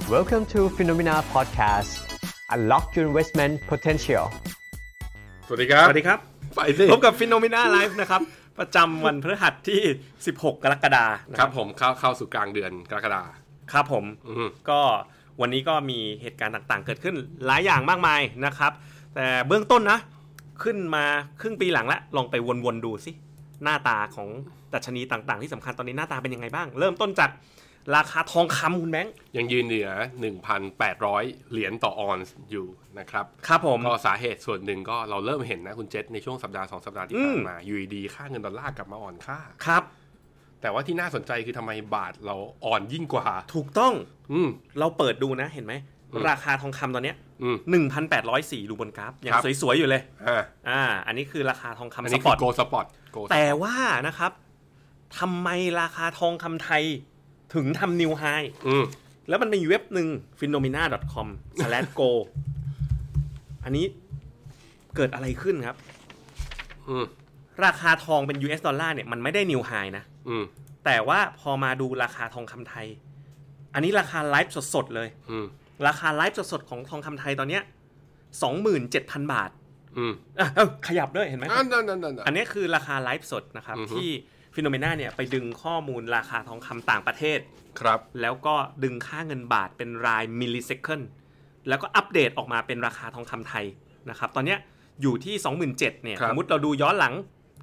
Welcome to Phenomena Podcast. Unlock your investment potential. สวัสดีครับสวัสดีครับพบกับ Phenomena Live นะครับประจำวันพฤหัสที่16กรกฎาคมครับผมเข้าสู่กลางเดือนกรกฎาคมครับผมก็วันนี้ก็มีเหตุการณ์ต่างๆเกิดขึ้นหลายอย่างมากมายนะครับแต่เบื้องต้นนะขึ้นมาครึ่งปีหลังแล้วลองไปวนๆดูสิหน้าตาของดัชนีต่างๆที่สำคัญตอนนี้หน้าตาเป็นยังไงบ้างเริ่มต้นจากราคาทองคำคุณแบงค์ยังยืนเหนือ 1,800 เหรียญต่อออนซ์อยู่นะครับครับผมก็สาเหตุส่วนหนึ่งก็เราเริ่มเห็นนะคุณเจษในช่วงสัปดาห์2สัปดาห์ที่ผ่านมาอยู่ดีค่าเงินดอลลาร์กลับมาอ่อนค่าครับแต่ว่าที่น่าสนใจคือทำไมบาทเราอ่อนยิ่งกว่าถูกต้องเราเปิดดูนะเห็นไหมราคาทองคำตอนนี้ 1,804 ดูบนกราฟยังสวยๆอยู่เลยอันนี้คือราคาทองคำสปอร์ตโกสปอร์ตแต่ว่านะครับทำไมราคาทองคำไทยถึงทำนิวไฮแล้วมันมีเว็บหนึ่ง phenomena.com/go อันนี้เกิดอะไรขึ้นครับราคาทองเป็น US ดอลลาร์เนี่ยมันไม่ได้นิวไฮนะแต่ว่าพอมาดูราคาทองคำไทยอันนี้ราคาไลฟ์สดๆเลยราคาไลฟ์สดๆของทองคำไทยตอนเนี้ย 27,000 บาทขยับด้วยเห็นไหมอันนี้คือราคาไลฟ์สดนะครับที่Phenomena เนี่ยไปดึงข้อมูลราคาทองคำต่างประเทศครับแล้วก็ดึงค่าเงินบาทเป็นรายมิลลิเซคันด์แล้วก็อัปเดตออกมาเป็นราคาทองคำไทยนะครับตอนนี้อยู่ที่ 27,000 เนี่ยสมมติเราดูย้อนหลัง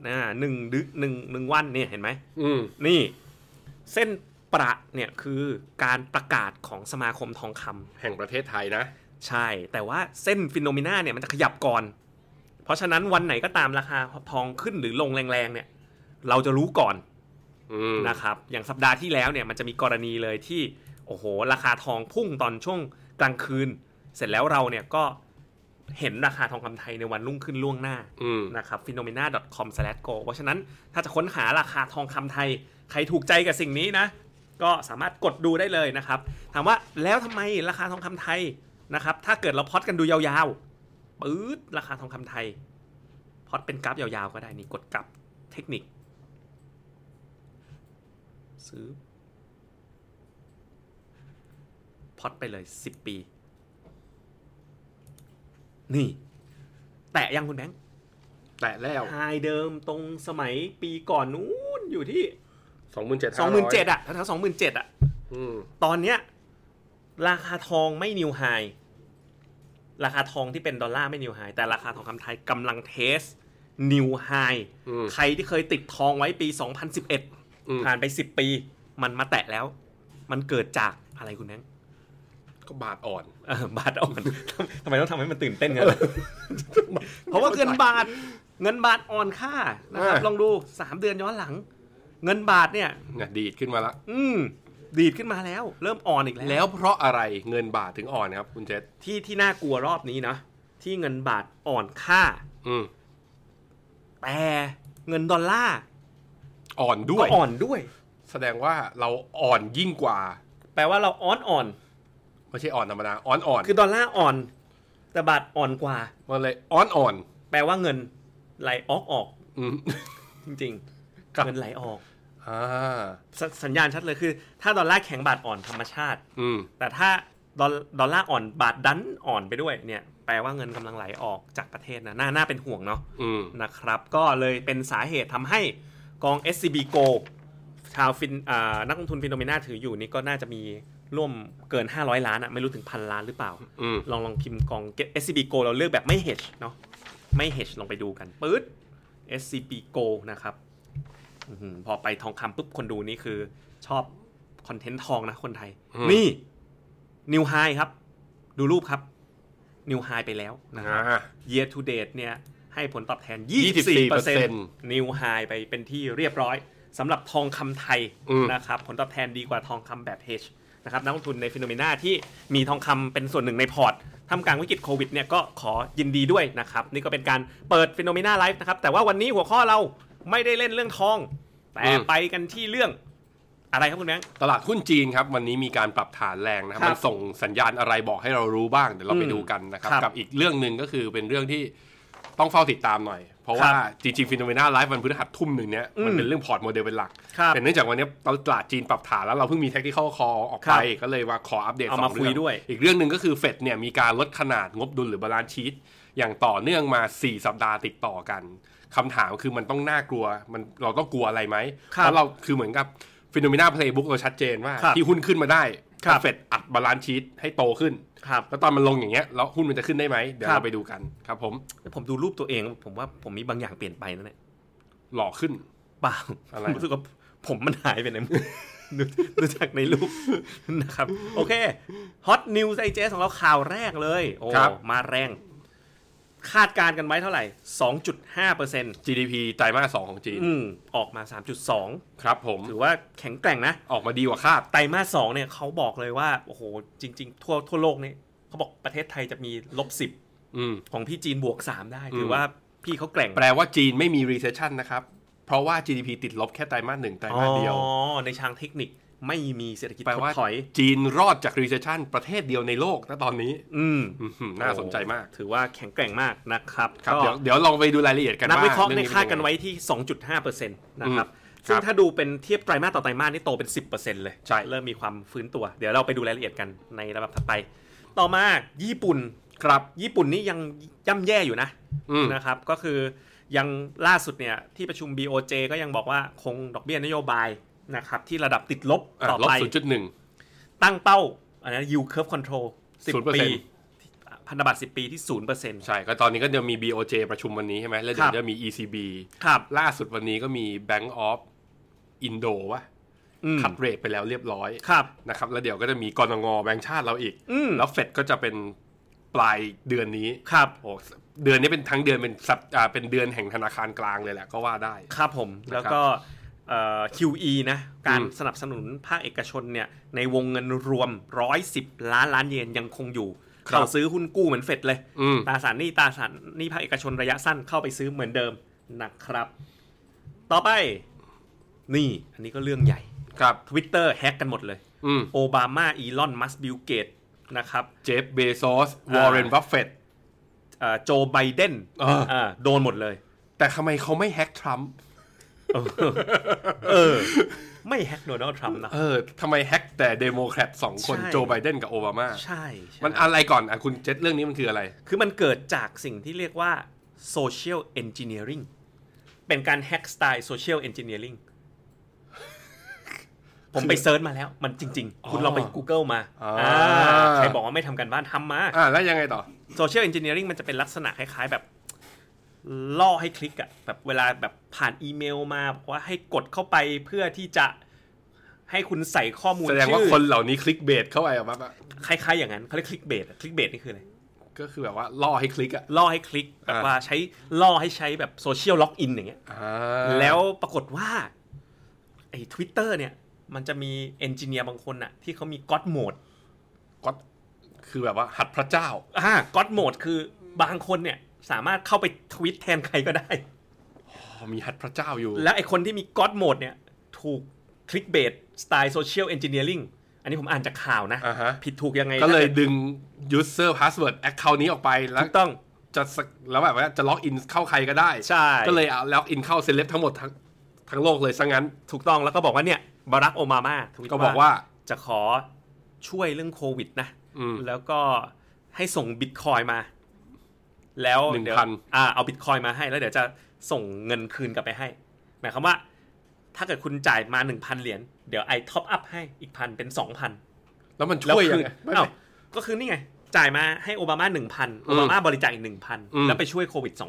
1 วันเนี่ยเห็นไหมนี่เส้นประเนี่ยคือการประกาศของสมาคมทองคำแห่งประเทศไทยนะใช่แต่ว่าเส้นPhenomenaเนี่ยมันจะขยับก่อนเพราะฉะนั้นวันไหนก็ตามราคาทองขึ้นหรือลงแรงๆเนี่ยเราจะรู้ก่อนนะครับอย่างสัปดาห์ที่แล้วเนี่ยมันจะมีกรณีเลยที่โอ้โหราคาทองพุ่งตอนช่วงกลางคืนเสร็จแล้วเราเนี่ยก็เห็นราคาทองคำไทยในวันรุ่งขึ้นล่วงหน้านะครับ phenomena.com/go เพราะฉะนั้นถ้าจะค้นหาราคาทองคำไทยใครถูกใจกับสิ่งนี้นะก็สามารถกดดูได้เลยนะครับถามว่าแล้วทำไมราคาทองคำไทยนะครับถ้าเกิดเราพล็อตกันดูยาวๆปื๊ดราคาทองคำไทยพล็อตเป็นกราฟยาวๆก็ได้นี่กดกลับเทคนิคซื้อพอตไปเลย10 ปีนี่แตะยังคุณแบงค์แตะแล้วไฮเดิมตรงสมัยปีก่อนนู้นอยู่ที่ 27,000 อ่ะแถวๆ 27,000 อ่ะตอนเนี้ยราคาทองไม่นิวไฮราคาทองที่เป็นดอลลาร์ไม่นิวไฮแต่ราคาทองคำไทยกำลังเทสนิวไฮใครที่เคยติดทองไว้ปี 2011ผ่านไป10 ปีมันมาแตะแล้วมันเกิดจากอะไรคุณแบงค์ก็บาทอ่อนบาทอ่อนทำไมต้องทำให้มันตื่นเต้นกันเพราะว่าเงินบาทอ่อนค่านะครับลองดู3 เดือนย้อนหลังเงินบาทเนี่ยดีดขึ้นมาละดีดขึ้นมาแล้วเริ่มอ่อนอีกแล้วเพราะอะไรเงินบาทถึงอ่อนครับคุณเจษที่น่ากลัวรอบนี้นะที่เงินบาทอ่อนค่าแต่เงินดอลลาร์อ่อนด้วยแสดงว่าเราอ่อนยิ่งกว่าแปลว่าเราอ่อนไม่ใช่อ่อนธรรมดาอ่อนคือดอลลาร์อ่อนแต่บาทอ่อนกว่ามันเลยอ่อนแปลว่าเงินไหลออกจริงๆเงินไหลออกสัญญาณชัดเลยคือถ้าดอลลาร์แข็งบาทอ่อนธรรมชาติแต่ถ้าดอลลาร์อ่อนบาทดันอ่อนไปด้วยเนี่ยแปลว่าเงินกำลังไหลออกจากประเทศนะน่าเป็นห่วงเนาะนะครับก็เลยเป็นสาเหตุทำให้กอง SCB Go ชาวนักลงทุนPhenomenaถืออยู่นี่ก็น่าจะมีร่วมเกิน500 ล้านอ่ะไม่รู้ถึง1,000 ล้านหรือเปล่าลองพิมพ์กอง SCB Go เราเลือกแบบไม่ hedge เนาะไม่ hedge ลองไปดูกันปึ๊ด SCB Go นะครับพอไปทองคำปุ๊บคนดูนี่คือชอบคอนเทนต์ทองนะคนไทยนี่นิวไฮครับดูรูปครับนิวไฮไปแล้วนะครับ year to date เนี่ยให้ผลตอบแทน 24% นิวไฮไปเป็นที่เรียบร้อยสำหรับทองคำไทยนะครับผลตอบแทนดีกว่าทองคำแบบ hedge นะครับนักลงทุนในPhenomenaที่มีทองคำเป็นส่วนหนึ่งในพอร์ตท่ามกลางวิกฤตโควิดเนี่ยก็ขอยินดีด้วยนะครับนี่ก็เป็นการเปิดPhenomena Live นะครับแต่ว่าวันนี้หัวข้อเราไม่ได้เล่นเรื่องทองแต่ไปกันที่เรื่องอะไรครับคุณแบงค์ตลาดหุ้นจีนครับวันนี้มีการปรับฐานแรงนะครับมันส่งสัญญาณอะไรบอกให้เรารู้บ้างเดี๋ยวเราไปดูกันนะครับกับอีกเรื่องนึงก็คือเป็นเรื่องที่ต้องเฝ้าติดตามหน่อยเพราะว่าจริงๆ Phenomena Live วันพฤหัสทุ่มนึงเนี้ยมันเป็นเรื่องพอร์ตโมเดลเป็นหลักแต่เนื่องจากวันนี้ตลาดจีนปรับฐานแล้วเราเพิ่งมี Tactical Call ออกไปก็เลยว่าขออัปเดต2 เรื่องอีกเรื่องนึงก็คือเฟดเนี่ยมีการลดขนาดงบดุลหรือบาลานซ์ชีทอย่างต่อเนื่องมา4สัปดาห์ติดต่อกันคำถามคือมันต้องน่ากลัวเราต้องกลัวอะไรไหมเพราะเราคือเหมือนกับ Phenomena Playbook เราชัดเจนว่าที่หุ้นขึ้นมาได้เฟดอัดบาลานซ์ชีทให้โตขึ้นแล้วตอนมันลงอย่างเงี้ยแล้วหุ้นมันจะขึ้นได้ไหมเดี๋ยวเราไปดูกันครับผมดูรูปตัวเองผมว่าผมมีบางอย่างเปลี่ยนไปนั่นแหละหล่อขึ้นเปล่าอะไรรู้สึกว่าผมมันหายไปไหนดูจากในรูปนะครับโอเค Hot News IJS ของเราข่าวแรกเลยโอ้มาแรงคาดการกันไว้เท่าไหร่ 2.5% GDP ไตรมาส2ของจีนออกมา 3.2 ครับผมถือว่าแข็งแกร่งนะออกมาดีกว่าคาดไตรมาส2เนี่ยเขาบอกเลยว่าโอ้โหจริงๆทั่วโลกนี่เขาบอกประเทศไทยจะมี-10ของพี่จีนบวก3ได้ถือว่าพี่เขาแกร่งแปลว่าจีนไม่มี recession นะครับเพราะว่า GDP ติดลบแค่ไตรมาส1ไตรมาสเดียวในทางเทคนิคไม่มีเศรษฐกิจถดถอยจีนรอดจาก recession ประเทศเดียวในโลกณตอนนี้น่าสนใจมากถือว่าแข็งแกร่งมากนะครับเดี๋ยวลองไปดูรายละเอียดกันว่านักวิเคราะห์ในคาดกันไว้ที่ 2.5% นะครับซึ่งถ้าดูเป็นเทียบไตรมาสต่อไตรมาสนี่โตเป็น 10% เลยเริ่มมีความฟื้นตัวเดี๋ยวเราไปดูรายละเอียดกันในระดับถัดไปต่อมาญี่ปุ่นครับญี่ปุ่นนี่ยังย่ำแย่อยู่นะครับก็คือยังล่าสุดเนี่ยที่ประชุม BOJ ก็ยังบอกว่าคงดอกเบี้ยนโยบายนะครับที่ระดับติดลบต่อไป 0.1 ตั้งเป้าอันนั้น yield curve control 10 ปีพันธบัตร10 ปีที่ 0% ใช่ก็ตอนนี้ก็จะมี BOJ ประชุมวันนี้ใช่ไหมแล้วเดี๋ยวจะมี ECB ล่าสุดวันนี้ก็มี Bank of Indo วะคัดเรทไปแล้วเรียบร้อยนะครับแล้วเดี๋ยวก็จะมีกนง.แบงก์ชาติเราอีกแล้วเฟดก็จะเป็นปลายเดือนนี้โอ้เดือนนี้เป็นทั้งเดือนเป็นเดือนแห่งธนาคารกลางเลยแหละก็ว่าได้ครับผมแล้วก็QE นะการสนับสนุนภาคเอกชนเนี่ยในวงเงินรวม110ล้านเยนยังคงอยู่เข้าซื้อหุ้นกู้เหมือนเฟดเลยตราสารหนี้ภาคเอกชนระยะสั้นเข้าไปซื้อเหมือนเดิมนะครับต่อไปนี่อันนี้ก็เรื่องใหญ่ครับ Twitter แฮกกันหมดเลยโอบามาอีลอนมัสก์บิลเกตนะครับเจฟเบโซสวอร์เรนบัฟเฟตต์โจไบเดนโดนหมดเลยแต่ทำไมเขาไม่แฮกทรัมป์ไม่แฮกโดนัลด์ทรัมป์นะทำไมแฮกแต่เดโมแครต2คนโจไบเดนกับโอบามาใช่มันอะไรก่อนคุณเจษเรื่องนี้มันคืออะไรคือมันเกิดจากสิ่งที่เรียกว่า social engineering เป็นการแฮกสไตล์ social engineering ผมไปเซิร์ชมาแล้วมันจริงๆคุณลองไป Google มาใครบอกว่าไม่ทำกันบ้านทำมาแล้วยังไงต่อ social engineering มันจะเป็นลักษณะคล้ายๆแบบล่อให้คลิกอะแบบเวลาแบบผ่านอีเมลมาบอกว่าให้กดเข้าไปเพื่อที่จะให้คุณใส่ข้อมูลแสดงว่าคนเหล่านี้คลิกเบสเข้าไปอ่ะปั๊บคล้ายๆอย่างนั้นเขาเรียกคลิกเบสคลิกเบสนี่คืออะไรก็คือแบบว่าล่อให้คลิกอะล่อให้คลิกแบบว่าใช้ล่อให้ใช้แบบโซเชียลล็อกอินอย่างเงี้ยแล้วปรากฏว่าไอ้ Twitter เนี่ยมันจะมีเอนจิเนียร์บางคนอะที่เขามีก็อดโหมดก็อดคือแบบว่าหัดพระเจ้าก็อดโหมดคือบางคนเนี่ยสามารถเข้าไปทวิตแทนใครก็ได้มีหัดพระเจ้าอยู่แล้วไอ้คนที่มีก็อดโหมดเนี่ยถูกคลิกเบสสไตล์โซเชียลเอนจิเนียริงอันนี้ผมอ่านจากข่าวนะผิดถูกยังไงก็เลยดึง user password account นี้ออกไปแล้วต้องจะแล้วแบบว่าจะล็อกอินเข้าใครก็ได้ใช่ก็เลยเอาล็อกอินเข้าเซเลบทั้งหมดทั้งโลกเลยซะงั้นถูกต้องแล้วก็บอกว่าเนี่ยบารักโอบามาก็บอกว่าจะขอช่วยเรื่องโควิดนะแล้วก็ให้ส่งบิตคอยน์มาแล้วเดี๋ยวเอาบิตคอยน์มาให้แล้วเดี๋ยวจะส่งเงินคืนกลับไปให้หมายความว่าถ้าเกิดคุณจ่ายมา 1,000 เหรียญเดี๋ยวไอ้ท็อปอัพให้อีก 1,000 เป็น 2,000 แล้วมันช่วยยังไงก็คือนี่ไงจ่ายมาให้โอบามา 1,000 โอบามาบริจาคอีก 1,000 แล้วไปช่วยโควิด 2,000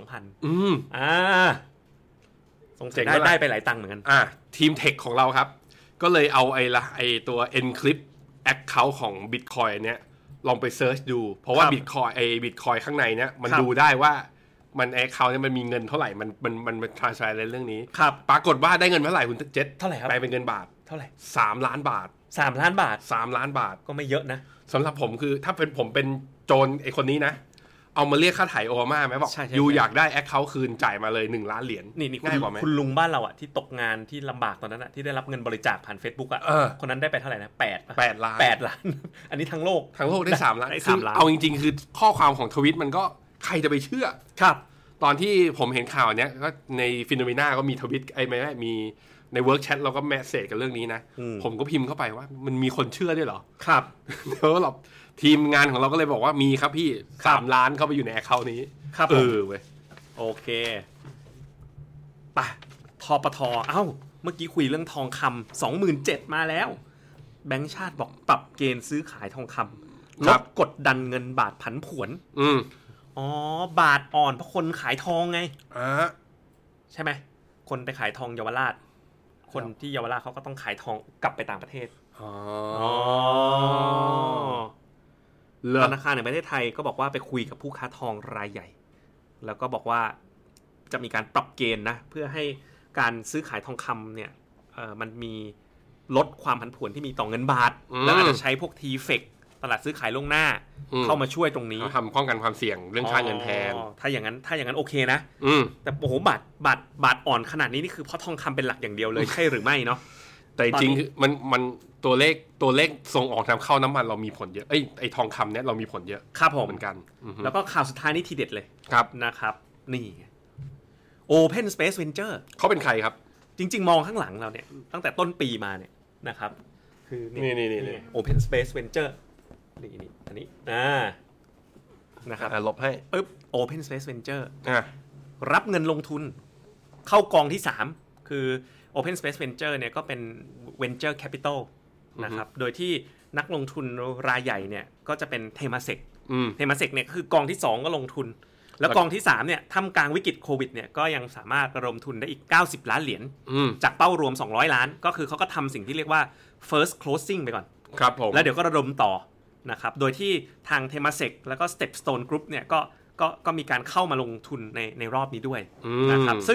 สงสัยได้ไปหลายตังค์เหมือนกันทีมเทคของเราครับก็เลยเอาไอ้ตัว encrypt account ของ Bitcoin เนี้ยลองไปเซิร์ชดูเพราะว่า Bitcoin ข้างในเนี้ยมันดูได้ว่ามัน account เนี่ยมันมีเงินเท่าไหร่มัน transfer ในเรื่องนี้ปรากฏว่าได้เงินเท่าไหร่คุณเจษเท่าไหร่ครับไปเป็นเงินบาทเท่าไหร่ 3 ล้านบาท 3 ล้านบาท 3 ล้านบาทก็ไม่เยอะนะสำหรับผมคือถ้าผมเป็นโจรไอ้คนนี้นะเอามาเรียกค่าถ่ายโอบามาไหมบอกยูอยากได้แอคเคาท์คืนจ่ายมาเลย1 ล้านเหรียญนี่ง่ายกว่าไหมคุณลุงบ้านเราอ่ะที่ตกงานที่ลำบากตอนนั้นอ่ะที่ได้รับเงินบริจาคผ่าน Facebook อ่ะคนนั้นได้ไปเท่าไหร่นะ8 ล้านอันนี้ทั้งโลกได้3 ล้านคือเอาจริงๆคือข้อความของทวิตมันก็ใครจะไปเชื่อครับตอนที่ผมเห็นข่าวเนี้ยก็ในฟิโนเมนาก็มีทวิตไม่มีในเวิร์กแชทเราก็แมสเสจกันเรื่องนี้นะผมก็พิมพ์เข้าไปว่ามันมีคนเชื่อด้วยเหรอครับแล้วเราทีมงานของเราก็เลยบอกว่ามีครับพี่3 ล้านเข้าไปอยู่ในแอคเคาท์นี้ครับเว้ยโอเคไปทปท.เอ้าเมื่อกี้คุยเรื่องทองคำ 27,000 มาแล้วแบงก์ชาติบอกปรับเกณฑ์ซื้อขายทองคำลดกดดันเงินบาทผันผวนอ๋อบาทอ่อนเพราะคนขายทองไงใช่ไหมคนไปขายทองเยาวราชคนที่เยาวราชเขาก็ต้องขายทองกลับไปต่างประเทศธนาคารแห่งประเทศไทยก็บอกว่าไปคุยกับผู้ค้าทองรายใหญ่แล้วก็บอกว่าจะมีการปรับเกณฑ์นะเพื่อให้การซื้อขายทองคำเนี่ยมันมีลดความผันผวนที่มีต่อเงินบาทแล้วอาจจะใช้พวกทีเฟกตลาดซื้อขายล่วงหน้าเข้ามาช่วยตรงนี้ทำป้องกันความเสี่ยงเรื่องค่าเงินแทนถ้าอย่างนั้นโอเคนะแต่โอ้โหบาทอ่อนขนาดนี้นี่คือเพราะทองคำเป็นหลักอย่างเดียวเลยใช่หรือไม่เนาะแต่จริงๆมันตัวเลขส่งออกนำเข้าน้ำมันเรามีผลเยอะไอ้ทองคำเนี่ยเรามีผลเยอะครับผมเหมือนกันแล้วก็ข่าวสุดท้ายนี่ทีเด็ดเลยครับนะครับนี่ Open Space Venture เขาเป็นใครครับจริงๆมองข้างหลังเราเนี่ยตั้งแต่ต้นปีมาเนี่ยนะครับคือนี่ Open Space Venture นี่อันนี้นะครับลบให้ปึ๊บ Open Space Venture รับเงินลงทุนเข้ากองที่3คือ Open Space Venture เนี่ยก็เป็น Venture Capital นะครับโดยที่นักลงทุนรายใหญ่เนี่ยก็จะเป็น Temasek เนี่ยคือกองที่2ก็ลงทุนแล้วกองที่3เนี่ยท่ามกลางวิกฤตโควิดเนี่ยก็ยังสามารถระดมทุนได้อีก90 ล้านเหรียญจากเป้ารวม200ล้านก็คือเขาก็ทำสิ่งที่เรียกว่า first closing ไปก่อนครับผมแล้วเดี๋ยวก็ระดมต่อนะครับโดยที่ทาง Temasek แล้วก็ Stepstone Group เนี่ยก็มีการเข้ามาลงทุนในรอบนี้ด้วยนะครับซึ่ง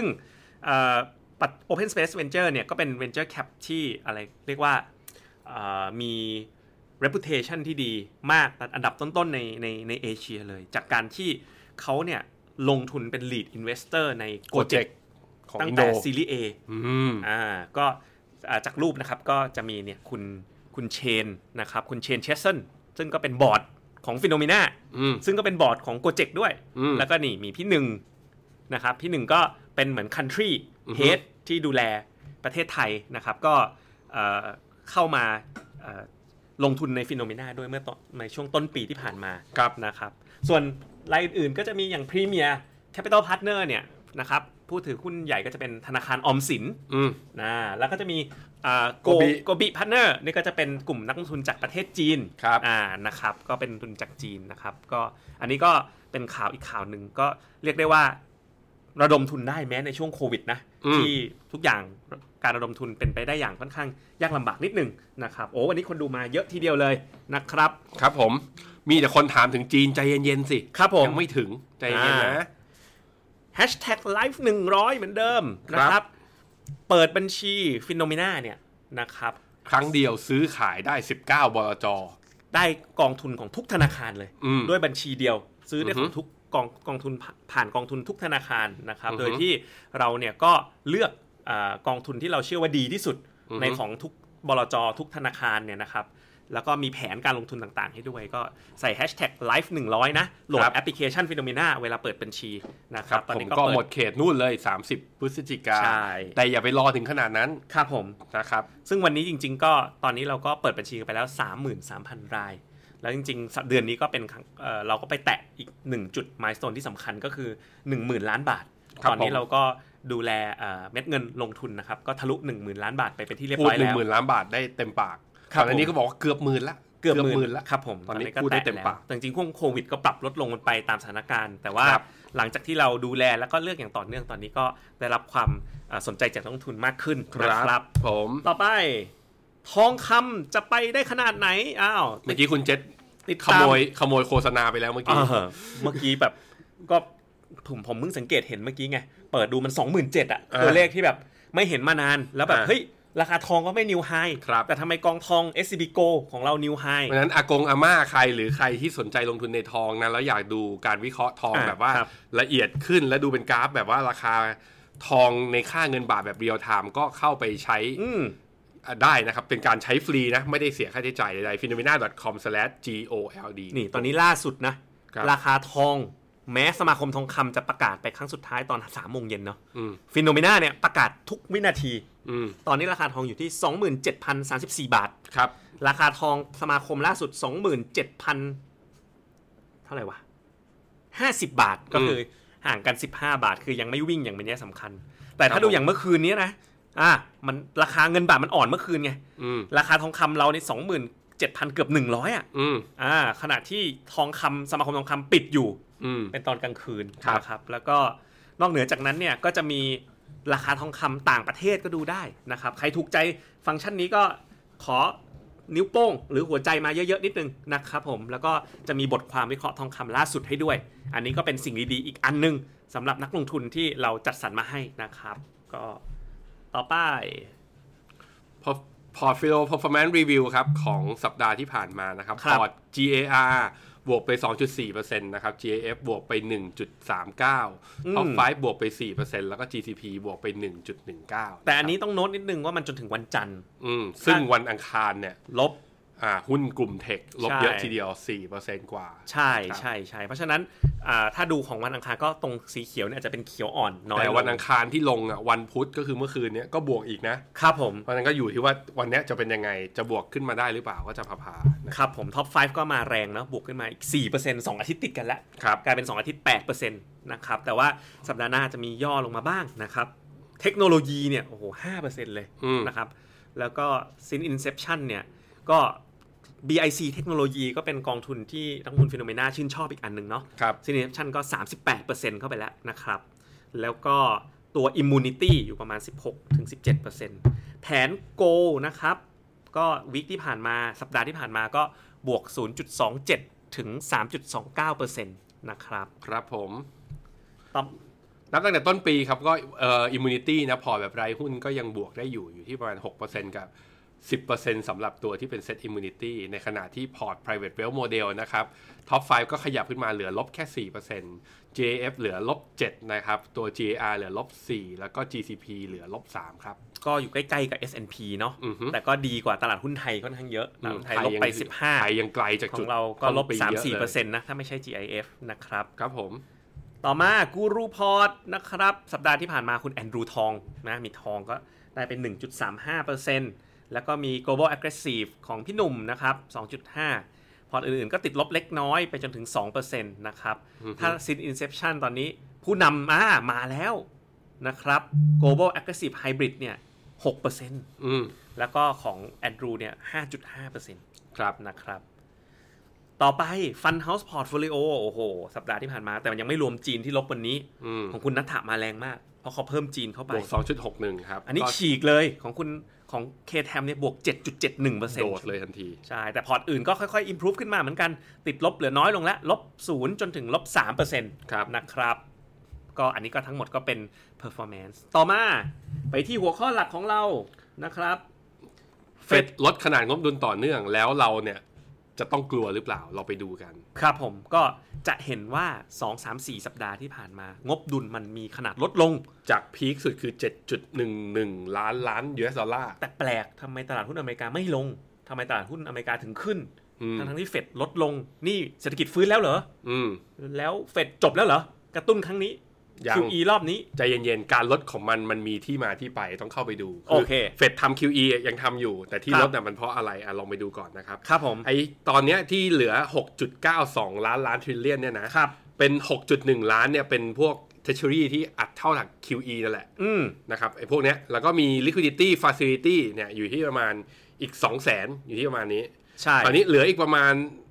Open Space Venture เนี่ยก็เป็น Venture Cap ที่อะไรเรียกว่ามี reputation ที่ดีมากอันดับต้นๆในเอเชียเลยจากการที่เขาเนี่ยลงทุนเป็น lead investor ใน Gojek ตั้งแต่ Series A ก็จากรูปนะครับก็จะมีเนี่ยคุณเชนนะครับคุณเชนเชสเซนซึ่งก็เป็นบอร์ดของฟิโนเมนาซึ่งก็เป็นบอร์ดของ Gojek ด้วยแล้วก็นี่มีพี่หนึ่งนะครับพี่หนึ่งก็เป็นเหมือน country head ที่ดูแลประเทศไทยนะครับก็เข้ามาลงทุนในฟิโนเมนาด้วยเมื่อในช่วงต้นปีที่ผ่านมานะครับส่วนรายอื่นๆก็จะมีอย่าง Premier Capital Partner เนี่ยนะครับผู้ถือหุ้นใหญ่ก็จะเป็นธนาคารออมสินแล้วก็จะมีโกบิพาร์ทเนอร์นี่ก็จะเป็นกลุ่มนักลงทุนจากประเทศจีนนะครับก็เป็นทุนจากจีนนะครับก็อันนี้ก็เป็นข่าวอีกข่าวหนึ่งก็เรียกได้ว่าระดมทุนได้แม้ในช่วงโควิดนะที่ทุกอย่างการระดมทุนเป็นไปได้อย่างค่อนข้างยากลำบากนิดนึงนะครับวันนี้คนดูมาเยอะทีเดียวเลยนะครับครับผมมีแต่คนถามถึงจีนใจเย็นๆสิครับผมยังไม่ถึงใจเย็นนะ #live 100เหมือนเดิมนะครับเปิดบัญชีฟิโนเมนาเนี่ยนะครับครั้งเดียวซื้อขายได้19บลจ. ได้กองทุนของทุกธนาคารเลยด้วยบัญชีเดียวซื้อได้ของทุกกองทุนผ่านกองทุนทุกธนาคารนะครับโดยที่เราเนี่ยก็เลือกกองทุนที่เราเชื่อว่าดีที่สุดในของทุกบลจ.ทุกธนาคารเนี่ยนะครับแล้วก็มีแผนการลงทุนต่างๆให้ด้วยก็ใส่ #live 100นะโหลดแอปพลิเคชัน Phenomena เวลาเปิดบัญชีนะครับตอนนี้ก็หมดเขตนู่นเลย30พฤศจิกายนแต่อย่าไปรอถึงขนาดนั้นครับผมนะครับซึ่งวันนี้จริงๆก็ตอนนี้เราก็เปิดบัญชีกันไปแล้ว 33,000 รายแล้วจริงๆเดือนนี้ก็เป็นเราก็ไปแตะอีก1จุด milestone ที่สำคัญก็คือ 10,000 ล้านบาทตอนนี้เราก็ดูแลเม็ดเงินลงทุนนะครับก็ทะลุ 10,000 ล้านบาทไปเป็นที่เรียบร้อยแล้ว 10,000 ล้านบาทได้เต็มปากตอนนี้ก็บอกว่าเกือบหมื่นละเกือบหมื่นละครับผมตอนนี้พูดได้เต็มปากแต่จริงๆช่วงโควิดก็ปรับลดลงมันไปตามสถานการณ์แต่ว่าหลังจากที่เราดูแลแล้วก็เลือกอย่างต่อเนื่องตอนนี้ก็ได้รับความสนใจจากนักลงทุนมากขึ้นครับผมต่อไปทองคำจะไปได้ขนาดไหนเมื่อกี้คุณเจษขโมยโฆษณาไปแล้วเมื่อกี้แบบก็ผมเพิ่งสังเกตเห็นเมื่อกี้ไงเปิดดูมัน 27,000 อ่ะตัวเลขที่แบบไม่เห็นมานานแล้วแบบเฮ้ยราคาทองก็ไม่นิวไฮแต่ทำไมกองทอง SCB Go ของเรานิวไฮเพราะฉะนั้นอากงอาม่าใครหรือใครที่สนใจลงทุนในทองนะแล้วอยากดูการวิเคราะห์ทองแบบว่าละเอียดขึ้นและดูเป็นกราฟแบบว่าราคาทองในค่าเงินบาทแบบเรียลไทม์ก็เข้าไปใช้ได้นะครับเป็นการใช้ฟรีนะไม่ได้เสียค่าใช้จ่ายใดๆ phenomena.com/gold นี่ตอนนี้ล่าสุดนะราคาทองแม้สมาคมทองคำจะประกาศไปครั้งสุดท้ายตอน 3 โมงเย็นเนาะฟิโนเมนาเนี่ยประกาศทุกวินาทีตอนนี้ราคาทองอยู่ที่ 27,034 บาทครับราคาทองสมาคมล่าสุด 27,000 เท่าไหร่วะ50 บาทก็คือห่างกัน15 บาทคือยังไม่วิ่งอย่างเป็นนัยสำคัญแต่ถ้าดูอย่างเมื่อคืนนี้นะมันราคาเงินบาทมันอ่อนเมื่อคืนไงราคาทองคำเราใน 27,000 เกือบ100ขณะที่ทองคำสมาคมทองคำปิดอยู่เป็นตอนกลางคืนนะครับแล้วก็นอกเหนือจากนั้นเนี่ยก็จะมีราคาทองคำต่างประเทศก็ดูได้นะครับใครถูกใจฟังก์ชันนี้ก็ขอนิ้วโป้งหรือหัวใจมาเยอะๆนิดนึงนะครับผมแล้วก็จะมีบทความวิเคราะห์ทองคำล่าสุดให้ด้วยอันนี้ก็เป็นสิ่งดีๆอีกอันนึงสำหรับนักลงทุนที่เราจัดสรรมาให้นะครับก็ต่อไป Portfolio Performance Review ครับของสัปดาห์ที่ผ่านมานะครับพอร์ต GAR บวกไป 2.4% นะครับ GAF บวกไป 1.39 Top 5 บวกไป 4% แล้วก็ GCP บวกไป 1.19 แต่อันนี้ต้องโน้ตนิดนึงว่ามันจนถึงวันจันทร์ซึ่งวันอังคารเนี่ยลบหุ้นกลุ่มเทคลบเยอะทีเดียว 4% กว่าใช่เพราะฉะนั้นถ้าดูของวันอังคารก็ตรงสีเขียวเนี่ยจะเป็นเขียวอ่อนน้อยแต่วันอังคารที่ลงวันพุธก็คือเมื่อคืนนี้ก็บวกอีกนะครับผมเพราะฉะนั้นก็อยู่ที่ว่าวันนี้จะเป็นยังไงจะบวกขึ้นมาได้หรือเปล่าก็จะพาครับผมท็อป 5 ก็มาแรงนะบวกขึ้นมาอีก 4% 2 อาทิตย์ติดกันแล้วกลายเป็น2อาทิตย์ 8% นะครับแต่ว่าสัปดาห์หน้าจะมีย่อลงมาบ้างนะครับเทคโนโลยีเนี่ยโอ้โห 5% เลยนะครับแล้วก็ Since Inception เนี่ยก็ BIC เทคโนโลยีก็เป็นกองทุนที่นักลงทุนฟิโนเมนาชื่นชอบอีกอันนึงเนาะ Since Inception ก็ 38% เข้าไปแล้วนะครับแล้วก็ตัว Immunity อยู่ประมาณ 16-17% แผน Go นะครับก็วีคที่ผ่านมาสัปดาห์ที่ผ่านมาก็บวก 0.27 ถึง 3.29% นะครับครับผมนับตั้งแต่ต้นปีครับก็Immunity นะพอแบบรายหุ้นก็ยังบวกได้อยู่ที่ประมาณ 6% กับ 10% สำหรับตัวที่เป็น Set Immunity ในขณะที่พอร์ต Private Wealth Model นะครับ Top 5 ก็ขยับขึ้นมาเหลือลบแค่ 4% JF เหลือลบ 7 นะครับตัว GAR เหลือลบ 4 แล้วก็ GCP เหลือลบ 3 ครับก็อยู่ใกล้ๆกับ S&P เนาะแต่ก็ดีกว่าตลาดหุ้นไทยค่อนข้างเยอะตลาดไทยลบไป15 ไทยยังไกลจากจุดของเราก็ลบ 3-4% นะถ้าไม่ใช่ GIF นะครับครับผมต่อมากูรูพอร์ตนะครับสัปดาห์ที่ผ่านมาคุณแอนดรูทองนะมีทองก็ได้เป็น 1.35% แล้วก็มี Global Aggressive ของพี่หนุ่มนะครับ 2.5 พอร์ตอื่นๆก็ติดลบเล็กน้อยไปจนถึง 2% นะครับถ้า Since Inception ตอนนี้ผู้นำมาแล้วนะครับ Global Aggressive Hybrid เนี่ย 6% แล้วก็ของ Andrew เนี่ย 5.5% ครับนะครับต่อไป Fund House Portfolio โอ้โหสัปดาห์ที่ผ่านมาแต่มันยังไม่รวมจีนที่ลบวันนี้ของคุณณัฐฐามาแรงมากเพราะเขาเพิ่มจีนเข้าไปบวก 2.61 ครับอันนี้ฉีกเลยของคุณของ KTM เนี่ยบวก 7.71% โดดเลยทันทีใช่แต่พอร์ตอื่นก็ค่อยๆ improve ขึ้นมาเหมือนกันติดลบเหลือน้อยลงแล้วลบ0จนถึงลบ 3% ครับนะครับก็อันนี้ก็ทั้งหมดก็เป็น performance ต่อมาไปที่หัวข้อหลักของเรานะครับเฟดลดขนาดงบดุลต่อเนื่องแล้วเราเนี่ยจะต้องกลัวหรือเปล่าเราไปดูกันครับผมก็จะเห็นว่า 2-3-4 สัปดาห์ที่ผ่านมางบดุลมันมีขนาดลดลงจากพีคสุดคือ 7.11 ล้าน US ดอลลาร์แต่แปลกทำไมตลาดหุ้นอเมริกาไม่ลงทำไมตลาดหุ้นอเมริกาถึงขึ้นทั้งที่เฟดลดลงนี่เศรษฐกิจฟื้นแล้วเหรอแล้วเฟดจบแล้วเหรอกระตุ้นครั้งนี้ QE รอบนี้ใจเย็นๆการลดของมันมีที่มาที่ไปต้องเข้าไปดูโอเคเฟดทำ QE ยังทำอยู่แต่ที่ลดเนี่ยมันเพราะอะไรลองไปดูก่อนนะครับครับผมไอตอนเนี้ยที่เหลือ 6.92 ล้านทริลเลียนเนี่ยนะครับเป็น 6.1 ล้านเนี่ยเป็นพวก Treasury ที่อัดเท่ากับ QE นั่นแหละนะครับไอพวกเนี้ยแล้วก็มี liquidity facility เนี่ยอยู่ที่ประมาณอีก 200,000 อยู่ที่ประมาณนี้ใช่ตอนนี้เหลืออีกประมาณ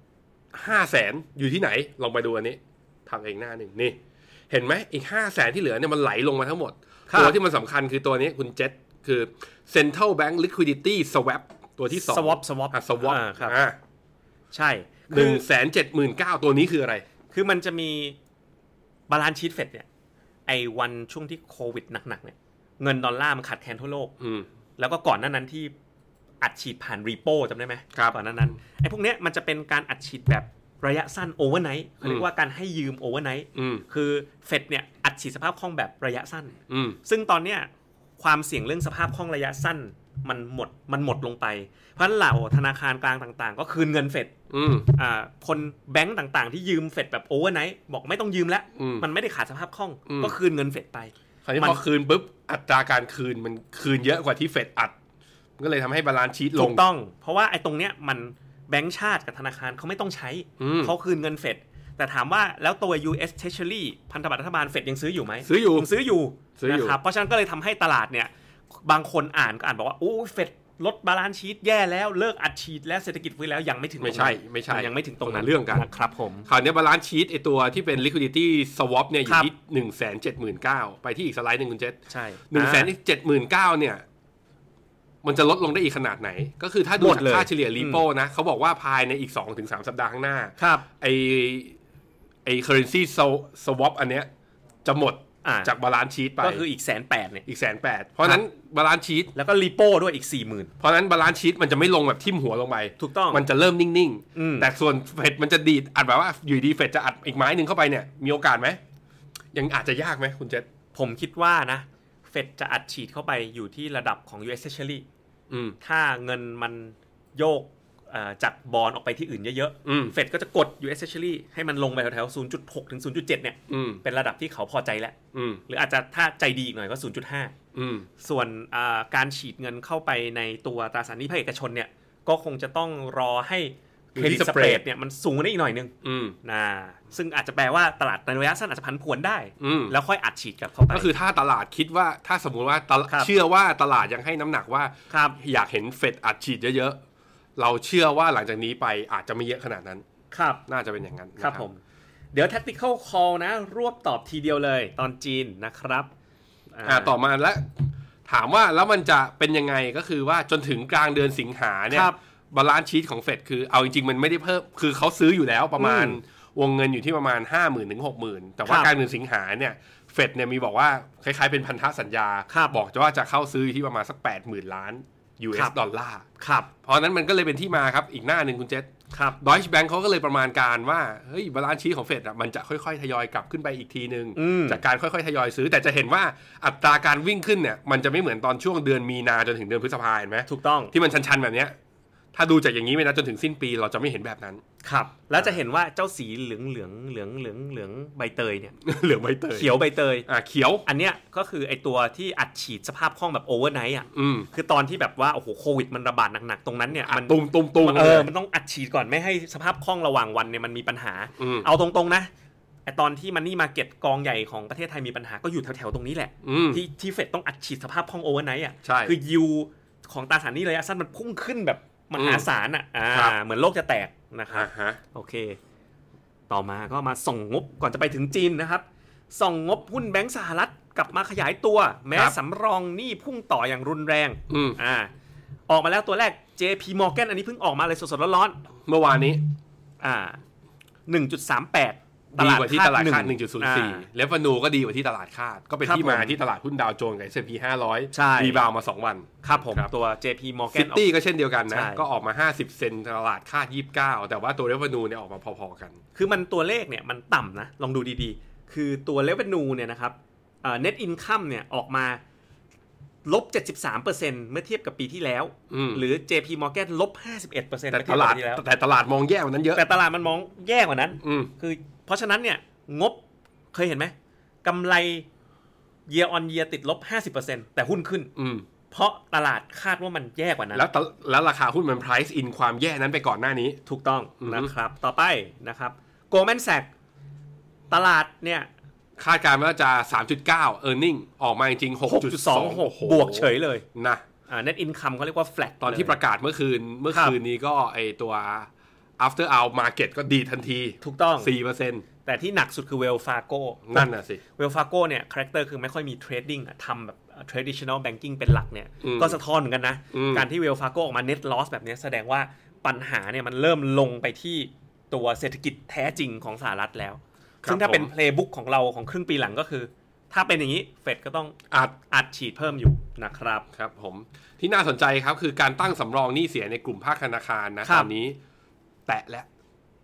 500,000 อยู่ที่ไหนลองไปดูอันนี้ทำเองหน้าหนึ่งนี่เห็นไหมอีก 500,000 ที่เหลือเนี่ยมันไหลลงมาทั้งหมดตัวที่มันสำคัญคือตัวนี้คุณเจษคือ Central Bank Liquidity Swap ตัวที่2 Swap ครับใช่ 179,000 ตัวนี้คืออะไรคือมันจะมีบาลานซ์ชีทเฟดเนี่ยไอ้วันช่วงที่โควิดหนักๆเนี่ยเงินดอลลาร์มันขาดแคลนทั่วโลกแล้วก็ก่อนหน้านั้นที่อัดฉีดผ่านรีโปจำได้ไหมก่อนหน้านั้นไอ้พวกเนี้ยมันจะเป็นการอัดฉีดแบบระยะสั้นโอเวอร์ไนท์เขาเรียกว่าการให้ยืมโอเวอร์ไนท์คือเฟดเนี่ยอัดฉีดสภาพคล่องแบบระยะสั้นซึ่งตอนเนี้ยความเสี่ยงเรื่องสภาพคล่องระยะสั้นมันหมดลงไปเพราะฉะนั้นเหล่าธนาคารกลางต่างๆก็คืนเงินเฟดคนแบงก์ต่างๆที่ยืมเฟดแบบโอเวอร์ไนท์บอกไม่ต้องยืมแล้วมันไม่ได้ขาดสภาพคล่องก็คืนเงินเฟดไปคราวนี้พอคืนปุ๊บอัตราการคืนมันคืนเยอะกว่าที่เฟดอัดก็เลยทำให้บาลานซ์ชีทลงถูกต้องเพราะว่าไอ้ตรงเนี้ยมันแบงก์ชาติกับธนาคารเขาไม่ต้องใช้เขาคืนเงินเฟดแต่ถามว่าแล้วตัว US Treasury พันธบัตรรัฐบาลเฟดยังซื้ออยู่ไหมซื้ออยู่นะครับเพราะฉะนั้นก็เลยทำให้ตลาดเนี่ยบางคนอ่านบอกว่าโอ้เฟดลดบาลานซ์ชีทแย่แล้วเลิกอัดฉีดแล้วเศรษฐกิจฟื้นแล้วยังไม่ถึงไม่ใช่ยังไม่ถึงตรงนั้นเรื่องกันนะครับผมคราวนี้บาลานซ์ชีทไอตัวที่เป็น liquidity swap เนี่ยอยู่ที่ 179,000 ไปที่อีกสไลด์นึงคุณเจษใช่ 179,000 เนี่ยมันจะลดลงได้อีกขนาดไหนก็คือถ้าดูจากค่าเฉลี่ยรีโป้นะเขาบอกว่าภายในอีก 2-3 สัปดาห์ข้างหน้าไอ currency swap อันเนี้ยจะหมดจากบาลานซ์ชีทไปก็คืออีก 180,000 เนี่ยอีก 180,000 เพราะนั้นบาลานซ์ชีทแล้วก็รีโป้ด้วยอีก 40,000 เพราะนั้นบาลานซ์ชีทมันจะไม่ลงแบบทิ่มหัวลงไปถูกต้องมันจะเริ่มนิ่งๆแต่ส่วนเฟดมันจะดีดอัดแบบว่าอยู่ดีเฟดจะอัดอีกไม้นึงเข้าไปเนี่ยมีโอกาสไหมยังอาจจะยากไหมคุณเจษผมคิดว่านะเฟดจะอัดฉีดเข้าไปอยู่ที่ระดับของ US Treasury ถ้าเงินมันโยกจากบอนด์ออกไปที่อื่นเยอะๆเฟดก็จะกด US Treasury ให้มันลงไปแถวๆ 0.6 ถึง 0.7 เนี่ยเป็นระดับที่เขาพอใจแล้วหรืออาจจะถ้าใจดีอีกหน่อยก็ 0.5 ส่วนการฉีดเงินเข้าไปในตัวตราสารหนี้ภาคเอกชนเนี่ยก็คงจะต้องรอให้เครดิตสเปรดเนี่ยมันสูงได้อีกหน่อยนึงซึ่งอาจจะแปลว่าตลาดในระยะสั้นอาจจะผันผวนได้แล้วค่อยอัดฉีดกลับเข้าไปก็คือถ้าตลาดคิดว่าถ้าสมมุติว่าเชื่อว่าตลาดยังให้น้ำหนักว่าอยากเห็นเฟดอัดฉีดเยอะๆเราเชื่อว่าหลังจากนี้ไปอาจจะไม่เยอะขนาดนั้นครับน่าจะเป็นอย่างนั้นครับผมเดี๋ยว tactical call นะรวบตอบทีเดียวเลยตอนจีนนะครับต่อมาแล้วถามว่าแล้วมันจะเป็นยังไงก็คือว่าจนถึงกลางเดือนสิงหาเนี่ยวาลานซ์ชีทของเฟดคือเอาจริงๆมันไม่ได้เพิ่มคือเขาซื้ออยู่แล้วประมาณวงเงินอยู่ที่ประมาณ 50,000 ถึง 60,000 แต่ว่ากลางเดือนสิงหาเนี่ยเฟดเนี่ยมีบอกว่าคล้ายๆเป็นพันธสัญญาบอกว่าจะเข้าซื้อที่ประมาณสัก 80,000 ล้าน US ดอลลาร์เพราะนั้นมันก็เลยเป็นที่มาครับอีกหน้านึงคุณเจษDeutsche Bank เขาก็เลยประมาณการว่าเฮ้ยบาลานซ์ชีทของเฟดมันจะค่อยๆทยอยกลับขึ้นไปอีกทีนึงจากการค่อยๆทยอยซื้อแต่จะเห็นว่าอัตราการวิ่งขึ้นเนี่ยมันจะไม่เหมือนตอนช่วงเดือนมีนาจนถึงเดือนพฤษภาคมเห็นไหมถูกต้องที่มันชันๆแบบเนี้ยถ้าดูจากอย่างนี้ไปนะจนถึงสิ้นปีเราจะไม่เห็นแบบนั้นครับแล้วจะเห็นว่าเจ้าสีเหลืองใบเตยเนี่ยเหลืองใบเตยเขียวใบเตยเขียวอันเนี้ยก็คือไอตัวที่อัดฉีดสภาพคล่องแบบโอเวอร์ไนท์คือตอนที่แบบว่าโอ้โหโควิดมันระบาดหนักๆตรงนั้นเนี่ยมันตุ้มมันต้องอัดฉีดก่อนไม่ให้สภาพคล่องระหว่างวันเนี่ยมันมีปัญหาเอาตรงๆนะไอตอนที่มันนี่มาเก็ตกองใหญ่ของประเทศไทยมีปัญหาก็อยู่แถวๆตรงนี้แหละที่เฟดต้องอัดฉีดสภาพคล่องโอเวอร์ไนท์คือยิวของตราสารหนี้ระยะสั้นมันพุ่งขึ้นแบบมหาศาลเหมือนโลกจะแตกนะครับโอเคต่อมาก็มาส่งงบก่อนจะไปถึงจีนนะครับส่งงบหุ้นแบงก์สหรัฐกลับมาขยายตัวแม้สำรองหนี้พุ่งต่ออย่างรุนแรงออกมาแล้วตัวแรก JP Morgan อันนี้เพิ่งออกมาเลยสดๆร้อนๆเมื่อวานนี้ 1.38 ดีกว่าที่ตลาดคาด 1.04 Revenue ก็ดีกว่าที่ตลาดคาดก็เป็นที่มาที่ตลาดหุ้นดาวโจนส์กับ S&P 500รีบาวมา2วันครับผมตัว JP Morgan Citi ก็เช่นเดียวกันนะก็ออกมา50เซนต์ตลาดคาด29แต่ว่าตัว Revenue เนี่ยออกมาพอๆกันคือมันตัวเลขเนี่ยมันต่ำนะลองดูดีๆคือตัว Revenue เนี่ยนะครับNet Income เนี่ยออกมาลบ 73% เมื่อเทียบกับปีที่แล้วหรือ JP Morgan ลบ 51% แต่ตลาดมองแย่กว่านั้นเยอะแต่ตลาดมันมองแย่กว่านั้นคือเพราะฉะนั้นเนี่ยงบเคยเห็นไหมกำไร year on year ติดลบ 50% แต่หุ้นขึ้นเพราะตลาดคาดว่ามันแย่กว่านั้นแล้วราคาหุ้นมัน price in ความแย่นั้นไปก่อนหน้านี้ถูกต้องนะครับต่อไปนะครับ Goldman Sachs ตลาดเนี่ยคาดการณ์ว่าจะ 3.9 earning ออกมาจริงๆ 6.26 บวกเฉยเลยนะ net income เขาเรียกว่า flat ตอนที่ประกาศเมื่อคืนนี้ก็ไอตัว after hour market ก็ดีทันทีถูกต้อง 4% แต่ที่หนักสุดคือ Wells Fargo นั่นน่ะสิ Wells Fargo เนี่ย character คือไม่ค่อยมี trading ทำแบบ traditional banking เป็นหลักเนี่ยก็สะท้อนเหมือนกันนะการที่ Wells Fargo ออกมา net loss แบบนี้แสดงว่าปัญหาเนี่ยมันเริ่มลงไปที่ตัวเศรษฐกิจแท้จริงของสหรัฐแล้วซึ่งถ้าเป็น playbook ของเราของครึ่งปีหลังก็คือถ้าเป็นอย่างนี้เฟดก็ต้องอัดฉีดเพิ่มอยู่นะครับครับผมที่น่าสนใจครับคือการตั้งสำรองหนี้เสียในกลุ่มภาคธนาคารนะตอนนี้แตะแล้ว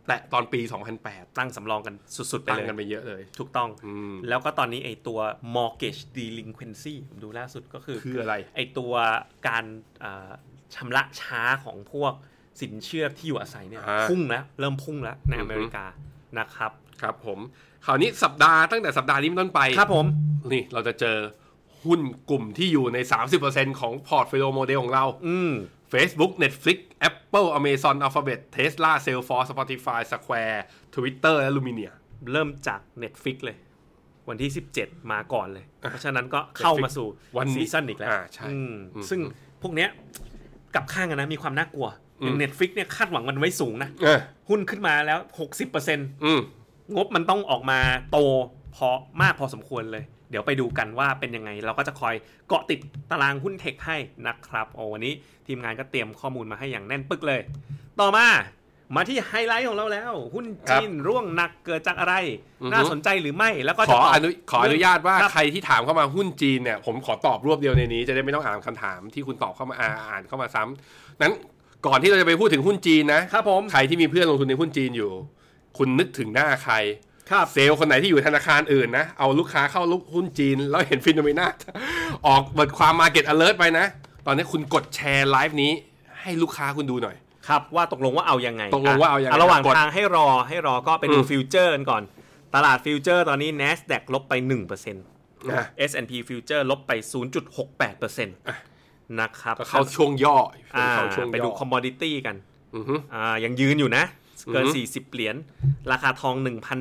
แต่ตอนปี2008 ตั้งสำรองกันสุดๆไปเลยตั้งกันไปเยอะเลยถูกต้องแล้วก็ตอนนี้ไอ้ตัว mortgage delinquency ผมดูล่าสุดก็คืออะไรไอ้ตัวการชำระช้าของพวกสินเชื่อที่อยู่อาศัยเนี่ยพุ่งแล้วเริ่มพุ่งแล้วในอเมริกานะครับครับผมคราวนี้ตั้งแต่สัปดาห์นี้เป็นต้นไปครับผมนี่เราจะเจอหุ้นกลุ่มที่อยู่ใน 30% ของพอร์ตโฟลิโอโมเดลของเราFacebook Netflix Apple Amazon Alphabet Tesla Salesforce Spotify Square Twitter และ Lumia เริ่มจาก Netflix เลยวันที่17มาก่อนเลยเพราะฉะนั้นก็เข้ามาสู่ซีซั่นอีกแล้วใช่ซึ่งพวกเนี้ยกลับข้างกันนะมีความน่ากลัวอย่าง Netflix เนี่ยคาดหวังมันไว้สูงนะหุ้นขึ้นมาแล้ว 60% งบมันต้องออกมาโตมากพอสมควรเลยเดี๋ยวไปดูกันว่าเป็นยังไงเราก็จะคอยเกาะติดตารางหุ้นเทคให้นะครับวันนี้ทีมงานก็เตรียมข้อมูลมาให้อย่างแน่นปึกเลยต่อมาที่ไฮไลท์ของเราแล้วหุ้นจีนร่วงหนักเกิดจากอะไรน่าสนใจหรือไม่แล้วก็ขออนุญาตว่าใครที่ถามเข้ามาหุ้นจีนเนี่ยผมขอตอบรวบเดียวในนี้จะได้ไม่ต้องอ่านคำถามที่คุณตอบเข้ามาอ่านเข้ามาซ้ำนั้นก่อนที่เราจะไปพูดถึงหุ้นจีนนะครับผมใครที่มีเพื่อนลงทุนในหุ้นจีนอยู่คุณนึกถึงหน้าใครเซลล์คนไหนที่อยู่ธนาคารอื่นนะเอาลูกค้าเข้าหุ้นจีนแล้วเห็นฟิโนเมนาออกบทความ Market Alert ไปนะตอนนี้คุณกดแชร์ไลฟ์นี้ให้ลูกค้าคุณดูหน่อยครับว่าตกลงว่าเอายังไงระหว่างทางให้รอก็ไปดูฟิวเจอร์กันก่อนตลาดฟิวเจอร์ตอนนี้ NASDAQ ลบไป 1% S&P ฟิวเจอร์ลบไป 0.68% นะครับเข้าช่วงย่อไปดูคอมมอดิตี้กันยังยืนอยู่นะเกิน40เหรียญราคาทอง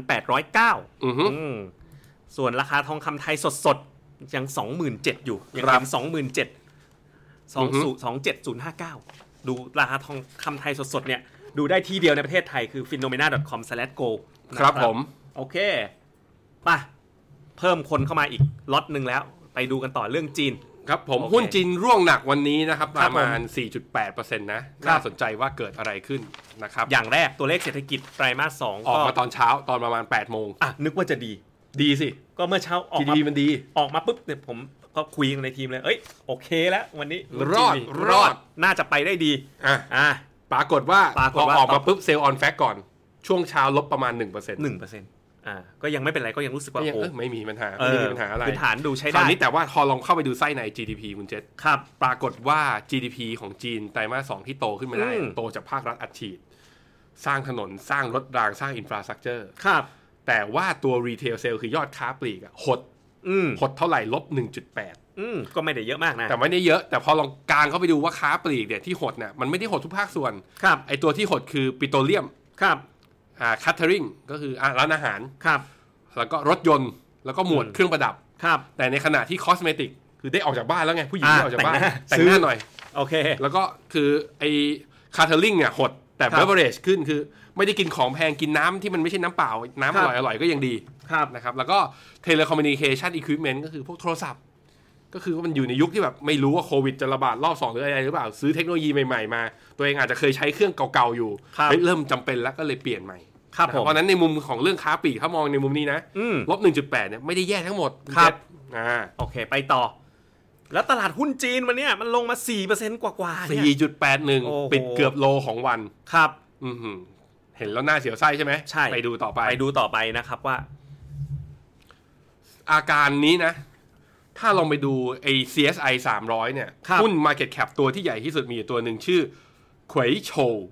1,809 ส่วนราคาทองคำไทยสดๆยัง 27,000 อยู่ยังเป็น 27,059 ดูราคาทองคำไทยสดๆเนี่ยดูได้ที่เดียวในประเทศไทยคือ phenomena.com/go ครับผมโอเคป่ะเพิ่มคนเข้ามาอีกล็อตนึงแล้วไปดูกันต่อเรื่องจีนครับผมหุ้นจีนร่วงหนักวันนี้นะครับประมาณ 4.8% นะน่าสนใจว่าเกิดอะไรขึ้นนะครับอย่างแรกตัวเลขเศรษฐกิจไตรมาส2 ออกมาตอนเช้าตอนประมาณ 8 โมงนึกว่าจะดีสิก็เมื่อเช้าออกมามันดีออกมาปุ๊บเนี่ยผมก็คุยกันในทีมเลยโอเคแล้ววันนี้รอดน่าจะไปได้ดีปรากฏว่าพอออกมาปุ๊บเซลล์ออนแฟกก่อนช่วงเช้าลบประมาณ 1% ก็ยังไม่เป็นไรก็ยังรู้สึกว่าไม่มีปัญหาอะไรพื้นฐานดูใช้ได้นี้แต่ว่าพอลองเข้าไปดูไส้ใน GDP คุณเจษครับปรากฏว่า GDP ของจีนไตรมาส 2ที่โตขึ้นมาได้โตจากภาครัฐอัดฉีดสร้างถนนสร้างรถรางสร้างอินฟราสตรัคเจอร์ครับแต่ว่าตัวรีเทลเซลคือยอดค้าปลีกหดเท่าไหร่ลบ 1.8 ก็ไม่ได้เยอะมากนะแต่ไม่ได้เยอะแต่พอลองกางเข้าไปดูว่าค้าปลีกเนี่ยที่หดเนี่ยมันไม่ได้หดทุกภาคส่วนไอตัวที่หดคือปิโตรเลียมครับคัตเทอริงก็คือร้านอาหารครับแล้วก็รถยนต์แล้วก็หมวดเครื่องประดับครับแต่ในขณะที่คอสเมติกคือได้ออกจากบ้านแล้วไงผู้หญิงได้ออกจากบ้านแต่งหน้าหน่อยโอเคแล้วก็คือไอคัตเทอริงเนี่ยหดแต่เบเวอเรจขึ้นคือไม่ได้กินของแพงกินน้ำที่มันไม่ใช่น้ำเปล่าน้ำอร่อยก็ยังดีนะครับแล้วก็เทเลคอมมิวนิเคชันอุปกรณ์ก็คือพวกโทรศัพท์ก็คือว่ามันอยู่ในยุคที่แบบไม่รู้ว่าโควิดจะระบาดรอบ2หรืออะไรหรือเปล่าซื้อเทคโนโลยีใหม่ๆมาตัวเองอาจจะเคยใช้เครื่องเก่าๆอยู่เริ่มจำเป็นแล้วก็เลยเปลี่ยนใหม่เพราะนั้นในมุมของเรื่องค้าปลีกถ้ามองในมุมนี้นะลบ 1.8 เนี่ยไม่ได้แย่ทั้งหมดครับโอเคไปต่อแล้วตลาดหุ้นจีนวันนี้มันลงมา 4% กว่าๆเนี่ย 4.81 ปิดเกือบโลของวันครับเห็นแล้วน่าเสียวไส้ใช่ไหมใช่ไปดูต่อไปนะครับว่าอาการนี้นะถ้าลองไปดูไอ้ CSI 300เนี่ยหุ้น Market Cap ตัวที่ใหญ่ที่สุดมีอยู่ตัวหนึ่งชื่อเขวยโชว์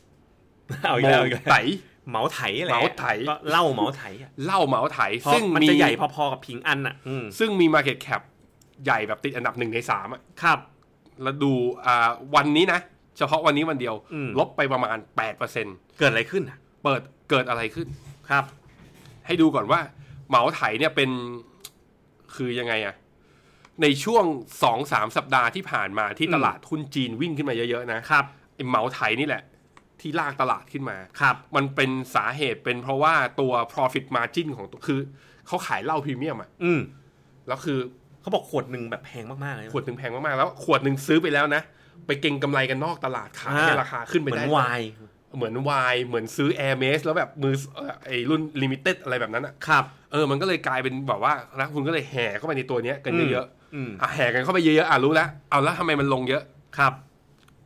เหมาไถอะไรก็เล่าเหมาไถซึ่งมันจะใหญ่พอๆกับผิงอันอ่ะซึ่งมี Market Cap ใหญ่แบบติดอันดับ1 ใน 3อ่ะครับแล้วดูวันนี้นะเฉพาะวันนี้วันเดียวลบไปประมาณ 8% เกิดอะไรขึ้นอ่ะเกิดอะไรขึ้นครับให้ดูก่อนว่าเหมาไถเนี่ยเป็นคือยังไงอ่ะในช่วง 2-3 สัปดาห์ที่ผ่านมาที่ตลาดหุ้นจีนวิ่งขึ้นมาเยอะๆนะครับไอ้เหมาไถนี่แหละที่ลากตลาดขึ้นมาครับมันเป็นสาเหตุเป็นเพราะว่าตัว profit margin ของตัวคือเขาขายเหล้าพรีเมียมอ่ะแล้วคือเขาบอกขวดหนึ่งแบบแพงมากๆเลยขวดหนึ่งแพงมากๆแล้วขวดหนึ่งซื้อไปแล้วนะไปเก็งกำไรกันนอกตลาดขายให้ราคาขึ้นไปได้เหมือนไวน์เหมือนซื้อ Air Max แล้วแบบมือไอ้รุ่น Limited อะไรแบบนั้นอ่ะครับมันก็เลยกลายเป็นแบบว่านักลงทุนก็เลยแห่เข้าไปในตัวนี้กันเยอะๆแห่กันเข้าไปเยอะๆรู้แล้วเอาแล้วทำไมมันลงเยอะครับ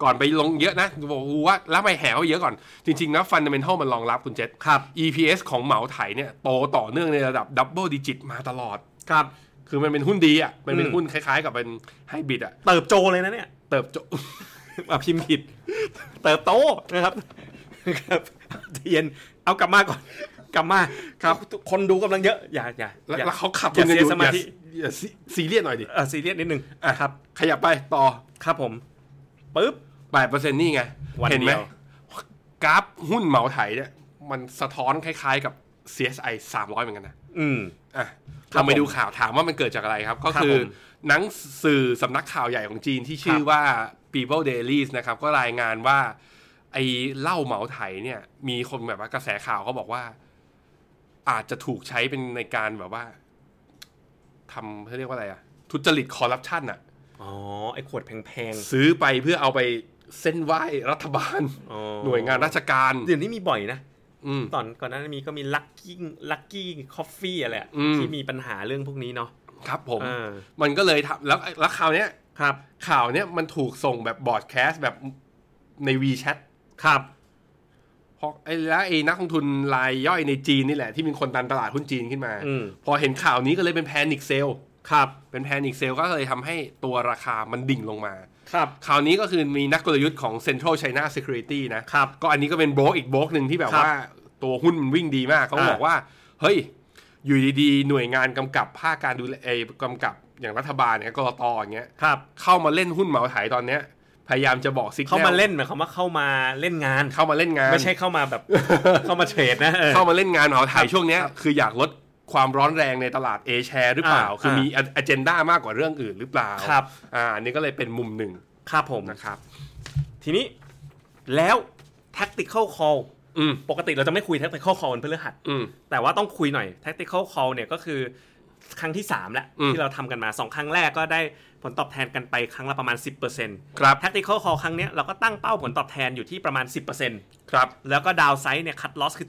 ก่อนไปลงเยอะนะบอกว่าแล้วไม่แหวเยอะก่อนจริงๆนะฟันดัมเมนทัลมันรองรับคุณเจษครับ EPS ของเหมาไถเนี่ยโตต่อเนื่องในระดับดับเบิลดิจิตมาตลอดครับคือมันเป็นหุ้นดีอ่ะมันเป็นหุ้นคล้ายๆกับเป็นไฮบริดอ่ะเติบโตเลยนะเนี่ยเติบโตพิมพ์ผิดเติบโตนะครับเทียนเอากลับมาก่อนกลับมาครับคนดูกำลังเยอะอย่าแล้วเขาขับกันอยู่อย่าซีเรียสหน่อยดิซีเรียสนิดนึงครับขยับไปต่อครับผมปึ๊บ 8% นี่ไงเห็นไหมกราฟหุ้นเหมาไถเนี่ยมันสะท้อนคล้ายๆกับ CSI 300เหมือนกันนะเราไปดูข่าวถามว่ามันเกิดจากอะไรครับก็คือหนังสื่อสำนักข่าวใหญ่ของจีนที่ชื่อว่า People Dailies นะครับก็รายงานว่าไอ้เหล้าเหมาไถเนี่ยมีคนแบบว่ากระแสข่าวเขาบอกว่าอาจจะถูกใช้เป็นในการแบบว่าทำเขาเรียกว่าอะไรอะทุจริตคอร์รัปชันอะไอ้ขวดแพงๆซื้อไปเพื่อเอาไปเส้นไหว้รัฐบาลหน่วยงานราชการเดี๋ยวนี้มีบ่อยนะก่อนหน้านี้ก็มีลักกี้คอฟฟี่อะไรที่มีปัญหาเรื่องพวกนี้เนาะครับผมมันก็เลยทำแล้วข่าวเนี้ยครับข่าวเนี้ยมันถูกส่งแบบบอร์ดแคสต์แบบใน WeChat ครับเพราะไอ้นักลงทุนรายย่อยในจีนนี่แหละที่เป็นคนดันตลาดหุ้นจีนขึ้นมาพอเห็นข่าวนี้ก็เลยเป็นแพนิคเซลครับเป็นแพนิคเซลก็เลยทำให้ตัวราคามันดิ่งลงมาครับข่าวนี้ก็คือมีนักกลยุทธ์ของ Central China Security นะครับก็อันนี้ก็เป็นโบรกอีกโบรกนึงที่แบบว่าตัวหุ้นมันวิ่งดีมากเขาบอกว่าเฮ้ยอยู่ดีๆหน่วยงานกำกับภาคการดูแลกำกับอย่างรัฐบาลเนี่ยกลต.อย่างเงี้ยเข้ามาเล่นหุ้นเหมาไถตอนเนี้ยพยายามจะบอกซิกแนลเข้ามาเล่นหมายความว่าเข้ามาเล่นงานไม่ใช่เข้ามาแบบเข้ามาเทรดนะเข้ามาเล่นงานเหมาไถช่วงเนี้ยคืออยากลดความร้อนแรงในตลาด A-share หรือเปล่าคือมีอเจนดามากกว่าเรื่องอื่นหรือเปล่าครับอันนี้ก็เลยเป็นมุมหนึ่งครับผมนะครับทีนี้แล้ว tactical call ปกติเราจะไม่คุย tactical call เป็นพฤหัสแต่ว่าต้องคุยหน่อย tactical call เนี่ยก็คือครั้งที่3แล้วที่เราทำกันมา2ครั้งแรกก็ได้ผลตอบแทนกันไปครั้งละประมาณ 10% ครับ tactical call ครั้งนี้เราก็ตั้งเป้าผลตอบแทนอยู่ที่ประมาณ 10% ครับแล้วก็ downside เนี่ย cut loss คือ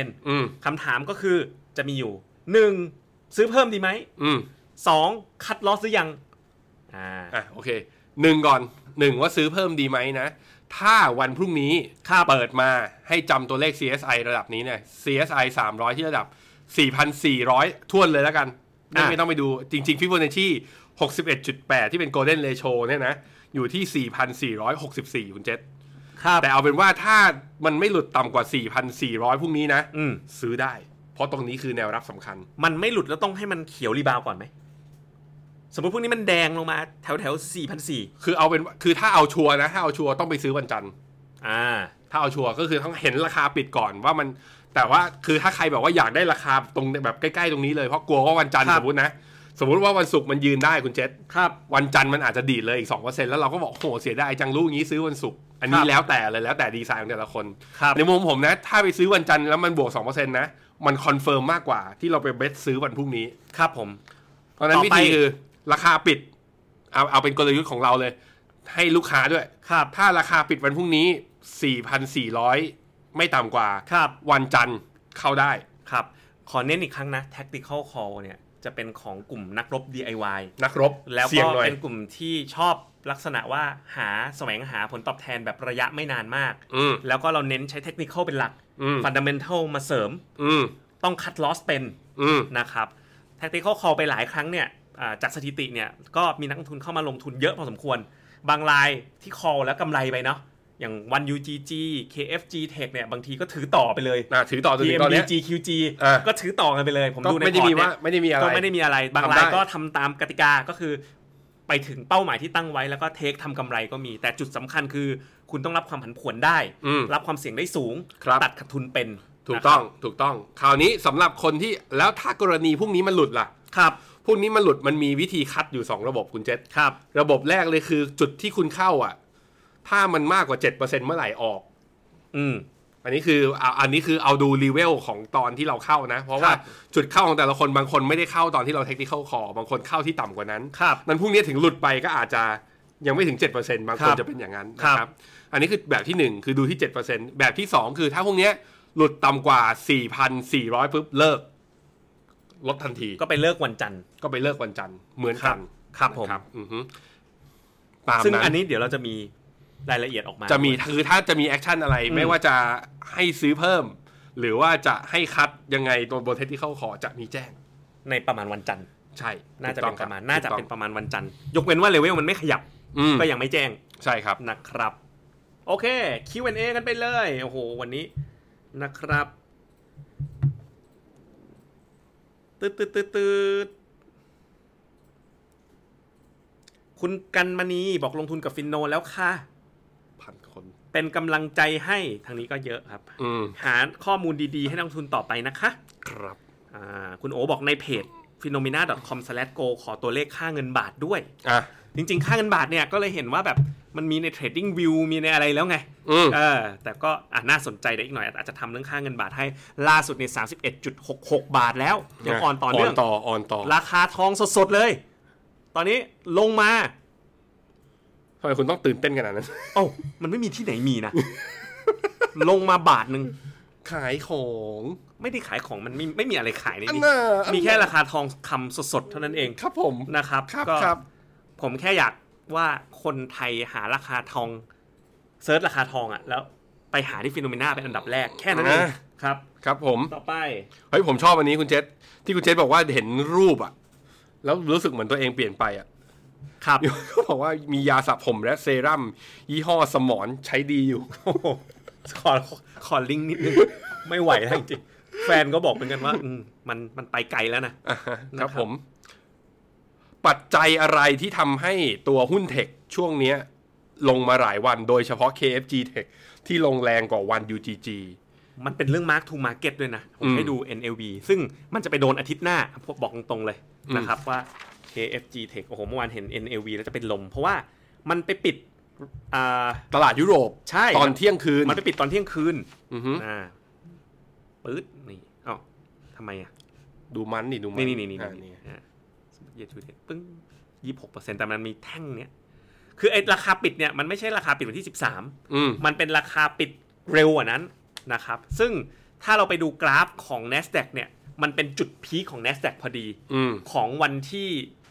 7% คำถามก็คือจะมีอยู่1ซื้อเพิ่มดีไหม2 cut loss หรือยังโอเค1ก่อน1ว่าซื้อเพิ่มดีไหมนะถ้าวันพรุ่งนี้เปิดมาให้จำตัวเลข CSI ระดับนี้เนี่ย CSI 300ที่ระดับ 4,400 ท้วนเลยแล้วกันไม่ต้องไปดูจริงๆ Fibonacci 61.8 ที่เป็น Golden Ratio เนี่ยนะอยู่ที่ 4,464 คุณเจษแต่เอาเป็นว่าถ้ามันไม่หลุดต่ำกว่า 4,400 พรุ่งนี้นะซื้อได้เพราะตรงนี้คือแนวรับสำคัญมันไม่หลุดแล้วต้องให้มันเขียวรีบาวก่อนไหมสมมติพวกนี้มันแดงลงมาแถว 4,400 คือเอาเป็นคือถ้าเอาชัวร์นะถ้าเอาชัวร์ต้องไปซื้อวันจันทร์ถ้าเอาชัวร์ก็คือต้องเห็นราคาปิดก่อนว่ามันแต่ว่าคือถ้าใครแบบว่าอยากได้ราคาตรงแบบใกล้ๆตรงนี้เลยเพราะกลัวว่าวันจันทร์สมมติว่าวันศุกร์มันยืนได้คุณเจษครับวันจันทร์มันอาจจะดีดเลยอีก 2% แล้วเราก็บอกโหเสียดายจังลูกนี้ซื้อวันศุกร์อันนี้แล้วแต่ดีไซน์ของแต่ละคนในมุมผมนะถ้าไปซื้อวันจันทร์แล้วมันบวก 2% นะมันคอนเฟิร์มมากกว่าที่เราไปเบสซื้อวันพรุ่งนี้ครับผมเพราะนั้นวิธีคือราคาปิดเอาเป็นกลยุทธ์ของเราเลยให้ลูกค้าด้วยถ้าราคาปิดวันพรุ่งนี้ 4,400 ไม่ต่ำกว่าวันจันทร์เข้าได้ครับขอเน้นอีกครั้งนะ tactical call เนี่ยจะเป็นของกลุ่มนักรบ DIY นักรบแล้วก็เป็นกลุ่มที่ชอบลักษณะว่าแสวงหาผลตอบแทนแบบระยะไม่นานมากแล้วก็เราเน้นใช้ technical เป็นหลัก fundamental มาเสริมต้อง cut loss เป็นนะครับ tactical call ไปหลายครั้งเนี่ยจากสถิติเนี่ยก็มีนักลงทุนเข้ามาลงทุนเยอะพอสมควรบางรายที่ call แล้วกำไรไปเนาะอย่าง 1UGG KFG Tech เนี่ยบางทีก็ถือต่อไปเลยถือต่อจนถึงตอนนี้ TMBGQG ก็ถือต่อกันไปเลยผมดูในพอร์ตเนี่ยไม่ได้มีอะไรบางรายก็ทำตามกติกาก็คือไปถึงเป้าหมายที่ตั้งไว้แล้วก็เทคทำกำไรก็มีแต่จุดสำคัญคือคุณต้องรับความผันผวนได้รับความเสี่ยงได้สูงตัดขาดทุนเป็นถูกต้องคราวนี้สำหรับคนที่แล้วถ้ากรณีพวกนี้มันหลุดล่ะครับพวกนี้มันหลุดมันมีวิธีคัดอยู่2ระบบคุณเจษครับระบบแรกเลยคือจุดที่คุณเข้าถ้ามันมากกว่า 7% เมื่อไหร่ออกอันนี้คือเอาดูรีเวลของตอนที่เราเข้านะเพราะว่าจุดเข้าของแต่ละคนบางคนไม่ได้เข้าตอนที่เราเทคนิคคอร์บางคนเข้าที่ต่ำกว่านั้นนั้นพวกนี้ถึงหลุดไปก็อาจจะยังไม่ถึง 7% บางคนจะเป็นอย่างนั้นนะครับอันนี้คือแบบที่1คือดูที่ 7% แบบที่2คือถ้าพวกนี้หลุดต่ำกว่า 4,400 ปุ๊บเลิกลดทันทีก็ไปเลิกวันจันทร์เหมือนกันครับผมซึ่งอันนี้เดี๋ยวเราจะมีรายละเอียดออกมาจะมีคือถ้าจะมีแอคชั่นอะไรไม่ว่าจะให้ซื้อเพิ่มหรือว่าจะให้คัดยังไงตัวบนเทคที่เข้าขอจะมีแจ้งในประมาณวันจันทร์ใช่น่าจะเป็นประมาณวันจันทร์ยกเว้นว่าเลเวลมันไม่ขยับก็ยังไม่แจ้งใช่ครับนะครับโอเค Q&A กันไปเลยโอ้โหวันนี้นะครับตืดคุณกันมณีบอกลงทุนกับฟินโนแล้วค่ะ 1,000 คนเป็นกำลังใจให้ทางนี้ก็เยอะครับหาข้อมูลดีๆให้นักลงทุนต่อไปนะคะครับคุณโอบอกในเพจ phenomena.com/go ขอตัวเลขค่าเงินบาทด้วยจริงๆค่าเงินบาทเนี่ยก็เลยเห็นว่าแบบมันมีใน Trading View มีในอะไรแล้วไงแต่ก็น่าสนใจได้อีกหน่อยอาจจะทำเรื่องค่าเงินบาทให้ล่าสุดใน 31.66 บาทแล้วยังอ่อนต่อเนื่องอ่อนต่อราคาทองสดๆเลยตอนนี้ลงมาทำไมคุณต้องตื่นเต้นขนาดนั้นมันไม่มีที่ไหนมีนะ ลงมาบาทนึงขายของไม่ได้ขายของมันไม่มีอะไรขายในนี้มีแค่ราคาทองคำสดๆเท่านั้นเองครับผมนะครับก็ผมแค่อยากว่าคนไทยหาราคาทองเซิร์ชราคาทองแล้วไปหาที่ฟิโนเมนาเป็นอันดับแรกแค่นั้นเองครับครับผมต่อไปเฮ้ยผมชอบอันนี้คุณเจษที่คุณเจษบอกว่าเห็นรูปแล้วรู้สึกเหมือนตัวเองเปลี่ยนไปครับเขาบอกว่ามียาสระผมและเซรั่มยี่ห้อสมอนใช้ดีอยู่ขอลิงก์นิดนึงไม่ไหวแล้วจริงแฟนก็บอกเหมือนกันว่ามันไปไกลแล้วนะครับผมปัจจัยอะไรที่ทำให้ตัวหุ้นเทคช่วงนี้ลงมาหลายวันโดยเฉพาะ KFG Tech ที่ลงแรงกว่าวัน UGG มันเป็นเรื่อง Mark to Market ด้วยนะผมให้ดู NLV ซึ่งมันจะไปโดนอาทิตย์หน้าบอกตรงๆเลยนะครับว่า KFG Tech โอ้โหเมื่อวานเห็น NLV แล้วจะเป็นลมเพราะว่ามันไปปิดตลาดยุโรปใช่ตอนเที่ยงคืนมันไปปิดตอนเที่ยงคืนปื๊ดนี่ทำไมดูมันนี่เยทูเดตปึ้ง 26% แต่มันมีแท่งเนี้ยคือไอ้ราคาปิดเนี่ยมันไม่ใช่ราคาปิดวันที่13มันเป็นราคาปิดเร็วกว่านั้นนะครับซึ่งถ้าเราไปดูกราฟของ NASDAQ เนี่ยมันเป็นจุดพีคของ NASDAQ พอดีของวันที่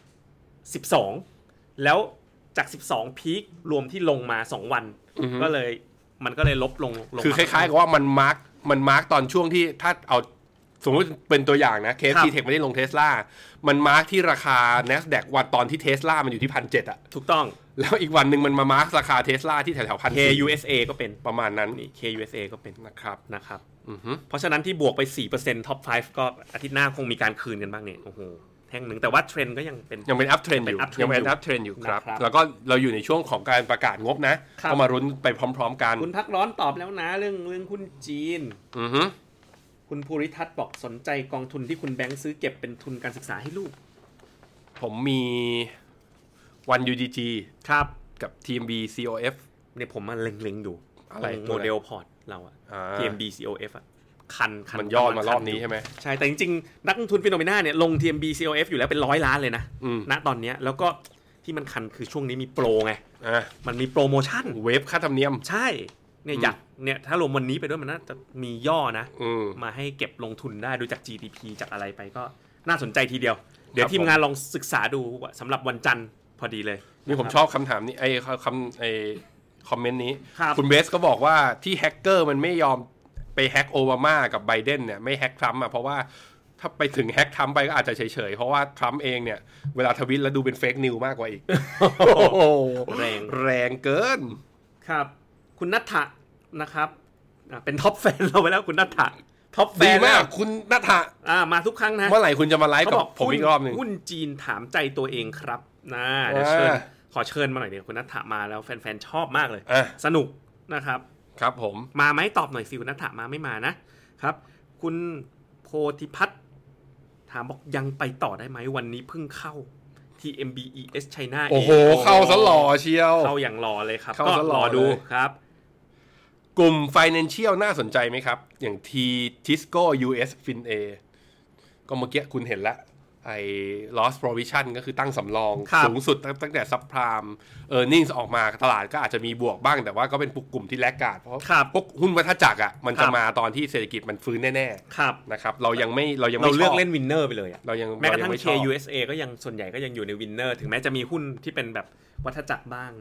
12แล้วจาก12พีครวมที่ลงมา2วันก็เลยลบลงคือคล้ายๆกับว่ามันมาร์กตอนช่วงที่ถ้าเอาสมมติเป็นตัวอย่างนะ KFG Tech ไม่ได้ลง Tesla มันมาร์กที่ราคา NASDAQ วันตอนที่ Tesla มันอยู่ที่ 1,700 ถูกต้องแล้วอีกวันนึงมันมามาร์กราคา Tesla ที่แถวๆ 1,400 KUSA ก็เป็นประมาณนั้นนี่ KUSA ก็เป็นนะครับเพราะฉะนั้นที่บวกไป 4% Top 5 ก็อาทิตย์หน้าคงมีการคืนกันบ้างเนี่ยโอ้โหแท่งนึงแต่ว่าเทรนด์ก็ยังเป็นอัพเทรนด์อยู่ยังเป็นอัพเทรนด์อยู่ครับแล้วก็เราอยู่ในช่วงของการประกาศงบนะก็มารุ้นไปพร้อมๆกันคุณพักร้อนตอบแล้วนะเรื่องหุ้นจีนคุณภูริทัศน์บอกสนใจกองทุนที่คุณแบงค์ซื้อเก็บเป็นทุนการศึกษาให้ลูกผมมีวัน UGG ครับกับ TMB COF เนี่ยผมมาเล็งๆอยู่อะไรโมเดลพอร์ตเราTMB COF คันมันย่อมารอบนี้ใช่ไหมใช่แต่จริงๆนักลงทุนฟิโนเมนาเนี่ยลง TMB COF อยู่แล้วเป็น100 ล้านเลยนะณตอนนี้แล้วก็ที่มันคันคือช่วงนี้มีโปรไงมันมีโปรโมชั่นเวฟค่าธรรมเนียมใช่เนี่ยถ้าลงวันนี้ไปด้วยมันน่าจะมีย่อนะมาให้เก็บลงทุนได้ดูจาก GDP จากอะไรไปก็น่าสนใจทีเดียวเดี๋ยวทีมงานลองศึกษาดูสำหรับวันจันทร์พอดีเลยนี่ผมชอบคำถามนี้คอมเมนต์นี้คุณเบสก็บอกว่าที่แฮกเกอร์มันไม่ยอมไปแฮกโอบามากับไบเดนเนี่ยไม่แฮกทรัมป์เพราะว่าถ้าไปถึงแฮกทรัมป์ไปก็อาจจะเฉยๆเพราะว่าทรัมป์เองเนี่ยเวลาทวิตแล้วดูเป็นเฟกนิวมากกว่าอีกแรงเกินครับคุณณัฐะนะครับเป็นท็อปแฟนเราไปแล้วคุณณัฐะท็อปแฟนมากคุณณัฐะมาทุกครั้งนะเมื่อไหร่คุณจะมาไลฟ์กับผมอีกรอบนึงหุ้นจีนถามใจตัวเองครับเดี๋ยวขอเชิญมาหน่อยเดี๋ยวคุณณัฐะมาแล้วแฟนๆชอบมากเลยสนุกนะครับครับผมมาไหมตอบหน่อยสิคุณณัฐะมาไม่มานะครับคุณโพธิพัฒน์ถามบอกยังไปต่อได้ไหมวันนี้เพิ่งเข้าที่ MBES China โอ้โหเข้าซะหล่อเชียวเข้าอย่างหล่อเลยครับก็รอดูครับกลุ่ม Financial น่าสนใจไหมครับอย่าง Tisco US FinA ก็เมื่อกี้คุณเห็นแล้วไอ้ loss provision ก็คือตั้งสำรองสูงสุดตั้งแต่ subprime earnings ออกมาตลาดก็อาจจะมีบวกบ้างแต่ว่าก็เป็นกลุ่มที่แลกขาดเพราะพวกหุ้นวัฏจักรมันจะมาตอนที่เศรษฐกิจมันฟื้นแน่ๆนะครับเรายังไม่เราเลือกเล่น winner ไปเลยเรายังแม้กระทั่ง KUSA ก็ยังส่วนใหญ่ก็ยังอยู่ใน winner ถึงแม้จะมีหุ้นที่เป็นแบบวัฏจักรบ้างเนาะ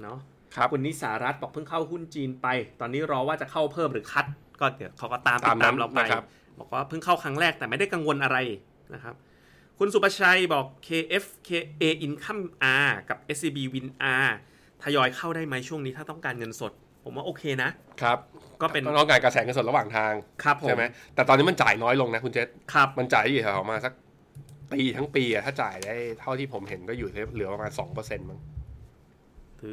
คุณนิสารัตน์บอกเพิ่งเข้าหุ้นจีนไปตอนนี้รอว่าจะเข้าเพิ่มหรือคัดก็เดี๋ยวเขาก็ตามเราไปบอกว่าเพิ่งเข้าครั้งแรกแต่ไม่ได้กังวลอะไรนะครับคุณสุประชัยบอก KFKA Income R กับ SCB Win R ทยอยเข้าได้ไหมช่วงนี้ถ้าต้องการเงินสดผมว่าโอเคนะครับก็เป็นต้องการกระแสเงินสดระหว่างทางใช่ไหมแต่ตอนนี้มันจ่ายน้อยลงนะคุณเจษครับมันจ่ายอยู่แถวๆมาสักปีทั้งปีอะถ้าจ่ายได้เท่าที่ผมเห็นก็อยู่เหลือประมาณ 2% มั้งถือ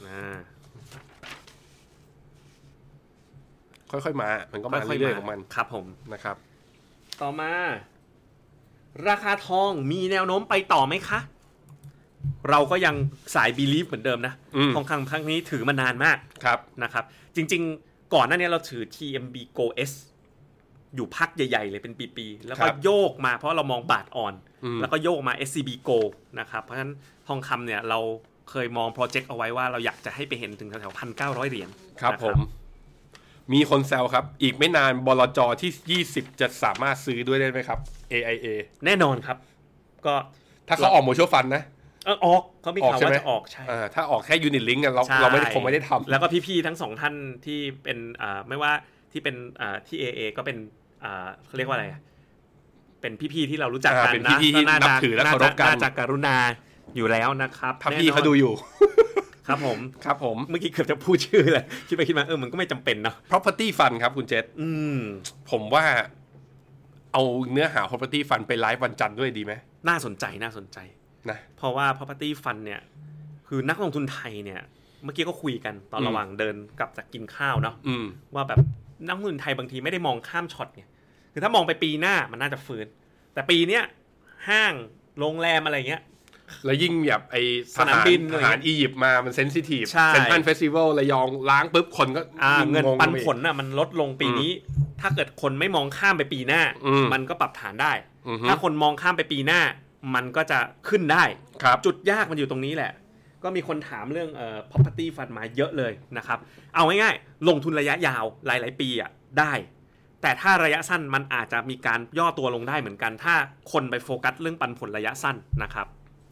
ค่อยๆมามันก็มาเรื่อยๆของมันครับผมนะครับต่อมาราคาทองมีแนวโน้มไปต่อไหมคะเราก็ยังสาย believe เหมือนเดิมนะทองคำครั้งนี้ถือมานานมากนะครับจริงๆก่อนหน้านี้เราถือ TMB Go S อยู่พักใหญ่ๆเลยเป็นปีๆแล้วก็โยกมาเพราะเรามองบาทอ่อนแล้วก็โยกมา SCB Go นะครับเพราะฉะนั้นทองคำเนี่ยเราเคยมองโปรเจกต์เอาไว้ว่าเราอยากจะให้ไปเห็นถึงแถวๆ 1,900 เหรียญครับผมมีคนแซวครับอีกไม่นานบลจ.ที่20จะสามารถซื้อด้วยได้ไหมครับ AIA แน่นอนครับก็ถ้าเขาออกโมชั่นฟันนะออกเขามีข่าวว่าจะออกใช่ถ้าออกแค่ยูนิตลิงก์เราคงไม่ได้ทำแล้วก็พี่ๆทั้งสองท่านที่เป็นไม่ว่าที่เป็นที่ AA ก็เป็นเขาเรียกว่าอะไรเป็นพี่ๆที่เรารู้จักกันนะนับถือและเคารพกันน่าจะกรุณาอยู่แล้วนะครับถ้าพี่เขาดูอยู่ครับผมเมื่อกี้เกือบจะพูดชื่อเลยคิดไปคิดมามันก็ไม่จำเป็นเนาะ property fund ครับคุณเจษผมว่าเอาเนื้อหา property fund ไปไลฟ์วันจันทร์ด้วยดีไหมน่าสนใจนะเพราะว่า property fund เนี่ยคือนักลงทุนไทยเนี่ยเมื่อกี้ก็คุยกันตอนระหว่างเดินกลับจากกินข้าวเนาะว่าแบบนักลงทุนไทยบางทีไม่ได้มองข้ามช็อตไงคือถ้ามองไปปีหน้ามันน่าจะฟื้นแต่ปีเนี้ยห้างโรงแรมอะไรเงี้ยแล้วยิ่งแบบไอสนามบินทหารอียิปต์มามันเซนซิทีฟเซ็นทรัลเฟสติวัลระยองล้างปุ๊บคนก็เงินปันผลน่ะมันลดลงปีนี้ถ้าเกิดคนไม่มองข้ามไปปีหน้ามันก็ปรับฐานได้ถ้าคนมองข้ามไปปีหน้ามันก็จะขึ้นได้จุดยากมันอยู่ตรงนี้แหละก็มีคนถามเรื่องproperty fund มาเยอะเลยนะครับเอาง่ายๆลงทุนระยะยาวหลายๆปีอ่ะได้แต่ถ้าระยะสั้นมันอาจจะมีการย่อตัวลงได้เหมือนกันถ้าคนไปโฟกัสเรื่องปันผลระยะสั้นนะครับ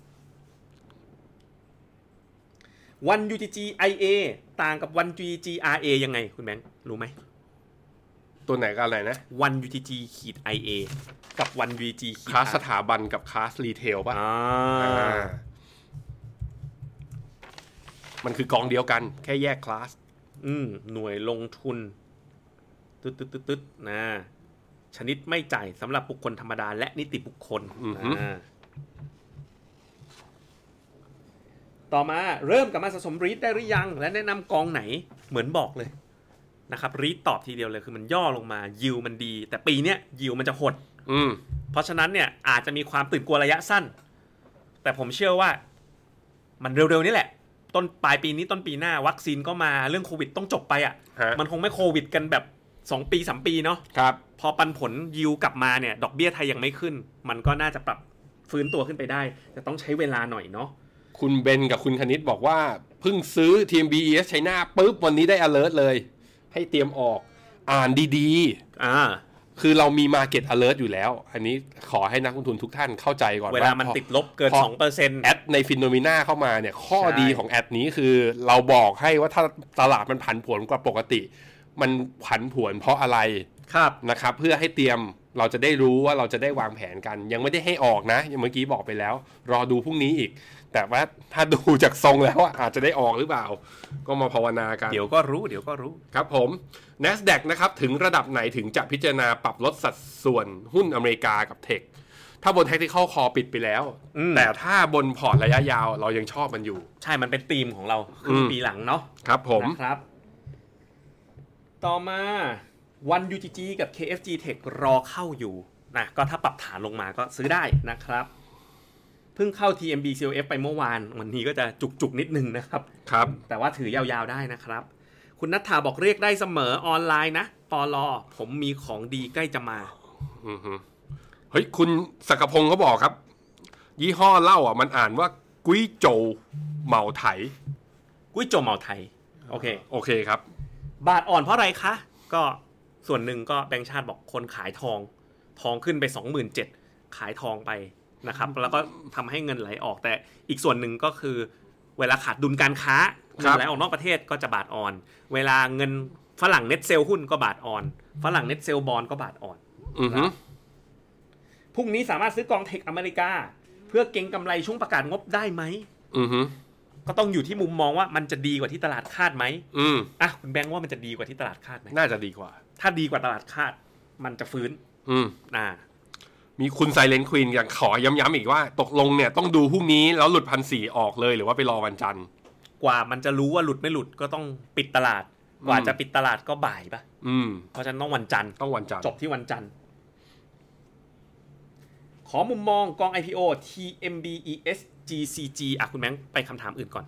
วัน UTG IA ต่างกับวัน UTG RA ยังไงคุณแบงค์รู้ไหมตัวไหนกันอะไรนะวัน UTG IA กับวัน UTG คลาสสถาบันกับคลาสรีเทลป่ะมันคือกองเดียวกันแค่แยกคลาสหน่วยลงทุนตึ๊ดๆนะชนิดไม่จ่ายสำหรับบุคคลธรรมดาและนิติบุคคลต่อมาเริ่มกับมาสะสมรีทได้หรือยังและแนะนำกองไหนเหมือนบอกเลยนะครับรีทตอบทีเดียวเลยคือมันย่อลงมายิวมันดีแต่ปีเนี้ยยิวมันจะหดเพราะฉะนั้นเนี่ยอาจจะมีความตื่นกลัวระยะสั้นแต่ผมเชื่อว่ามันเร็วๆนี่แหละต้นปลายปีนี้ต้นปีหน้าวัคซีนก็มาเรื่องโควิดต้องจบไปมันคงไม่โควิดกันแบบ2ปี3ปีเนาะครับพอปันผลยิวกลับมาเนี่ยดอกเบี้ยไทยยังไม่ขึ้นมันก็น่าจะปรับฟื้นตัวขึ้นไปได้แต่ต้องใช้เวลาหน่อยเนาะคุณเบนกับคุณคณิตบอกว่าเพิ่งซื้อ TMB ES China ปุ๊บวันนี้ได้ alert เลยให้เตรียมออกอ่านดีๆคือเรามี market alert อยู่แล้วอันนี้ขอให้นักลงทุนทุกท่านเข้าใจก่อนเวลามันติดลบเกิน 2% แอดใน Phenomena เข้ามาเนี่ยข้อดีของแอดนี้คือเราบอกให้ว่าถ้าตลาดมันผันผวนกว่าปกติมันผันผวนเพราะอะไรนะครับเพื่อให้เตรียมเราจะได้รู้ว่าเราจะได้วางแผนกันยังไม่ได้ให้ออกนะอย่างเมื่อกี้บอกไปแล้วรอดูพรุ่งนี้อีกแต่ว่าถ้าดูจากทรงแล้วอาจจะได้ออกหรือเปล่าก็มาภาวนากันเดี๋ยวก็รู้ครับผม NASDAQ นะครับถึงระดับไหนถึงจะพิจารณาปรับลดสัดส่วนหุ้นอเมริกากับเทคถ้าบน Tactical Call ปิดไปแล้วแต่ถ้าบนพอร์ตระยะยาวเรายังชอบมันอยู่ใช่มันเป็นธีมของเราครึ่งปีหลังเนาะครับผมนะครับต่อมาวัน UTG กับ KFG Tech รอเข้าอยู่นะก็ถ้าปรับฐานลงมาก็ซื้อได้นะครับเพิ่งเข้า TMB CLF ไปเมื่อวานวันนี้ก็จะจุกนิดนึงนะครับครับแต่ว่าถือยาวๆได้นะครับคุณนัทธาบอกเรียกได้เสมอออนไลน์นะปลอผมมีของดีใกล้จะมาเฮ้ยคุณศักพงศ์เขาบอกครับยี่ห้อเหล้ามันอ่านว่ากุ้ยโจวเหมาไถกุ้ยโจวเหมาไถโอเคครับบาทอ่อนเพราะอะไรคะก็ส่วนหนึ่งก็แบงก์ชาติบอกคนขายทองขึ้นไป 27,000 ขายทองไปนะครับแล้วก็ทำให้เงินไหลออกแต่อีกส่วนหนึ่งก็คือเวลาขาดดุลการค้าเงินไหลออกนอกประเทศก็จะบาทอ่อนเวลาเงินฝรั่งเน็ตเซลหุ้นก็บาทอ่อนฝรั่งเน็ตเซลบอนด์ก็บาทอ่อนพรุ่งนี้สามารถซื้อกองเทคอเมริกาเพื่อเก็งกำไรช่วงประกาศงบได้ไหมก็ต้องอยู่ที่มุมมองว่ามันจะดีกว่าที่ตลาดคาดไหมคุณแบงค์ว่ามันจะดีกว่าที่ตลาดคาดไหมน่าจะดีกว่าถ้าดีกว่าตลาดคาดมันจะฟื้นมีคุณไซเลนต์ควีนอย่างขอย้ำๆอีกว่าตกลงเนี่ยต้องดูพรุ่งนี้แล้วหลุด 1,400 ออกเลยหรือว่าไปรอวันจันทร์กว่ามันจะรู้ว่าหลุดไม่หลุดก็ต้องปิดตลาดกว่าจะปิดตลาดก็บ่ายป่ะเพราะฉะนั้นต้องวันจันทร์จบที่วันจันทร์ขอมุมมองกอง IPO TMBES GCG คุณแบงค์ไปคำถามอื่นก่อน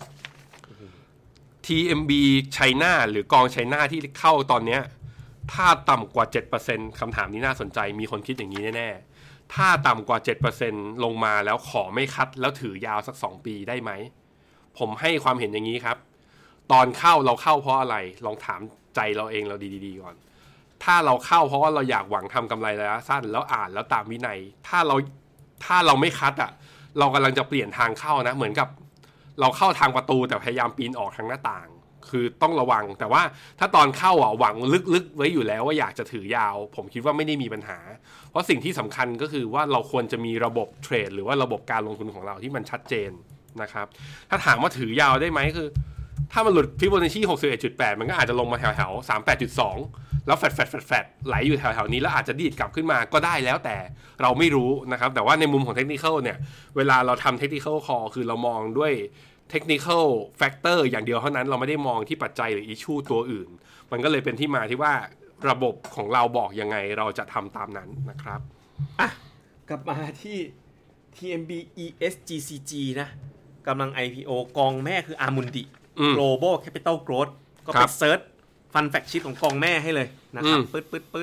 TMB China หรือกอง China ที่เข้าตอนเนี้ยถ้าต่ำกว่า 7% คำถามนี้น่าสนใจมีคนคิดอย่างนี้แน่ๆถ้าต่ำกว่า 7% ลงมาแล้วขอไม่คัดแล้วถือยาวสัก2ปีได้ไหมผมให้ความเห็นอย่างนี้ครับตอนเข้าเราเข้าเพราะอะไรลองถามใจเราเองเราดีๆก่อนถ้าเราเข้าเพราะว่าเราอยากหวังทำกำไรระยะสั้นแล้วอ่านแล้วตามวินัยถ้าเราไม่คัดเรากำลังจะเปลี่ยนทางเข้านะเหมือนกับเราเข้าทางประตูแต่พยายามปีนออกทางหน้าต่างคือต้องระวังแต่ว่าถ้าตอนเข้าหวังลึกๆไว้อยู่แล้วว่าอยากจะถือยาวผมคิดว่าไม่ได้มีปัญหาเพราะสิ่งที่สำคัญก็คือว่าเราควรจะมีระบบเทรดหรือว่าระบบการลงทุนของเราที่มันชัดเจนนะครับถ้าถามว่าถือยาวได้ไหมคือถ้ามันหลุดฟิโบนัชชี 61.8 มันก็อาจจะลงมาแถวๆ 38.2 แล้วแฟดไหลอยู่แถวๆนี้แล้วอาจจะดีดกลับขึ้นมาก็ได้แล้วแต่เราไม่รู้นะครับแต่ว่าในมุมของเทคนิคเนี่ยเวลาเราทำเทคนิคคอลคือเรามองด้วยtechnical factor อย่างเดียวเท่านั้นเราไม่ได้มองที่ปัจจัยหรือ issue ตัวอื่นมันก็เลยเป็นที่มาที่ว่าระบบของเราบอกยังไงเราจะทำตามนั้นนะครับกลับมาที่ TMB ESGCG นะกำลัง IPO กองแม่คือ Amundi Global Capital Growth ก็ไปเซิร์ชฟันแฟกชีทของกองแม่ให้เลยนะครับปึ๊ด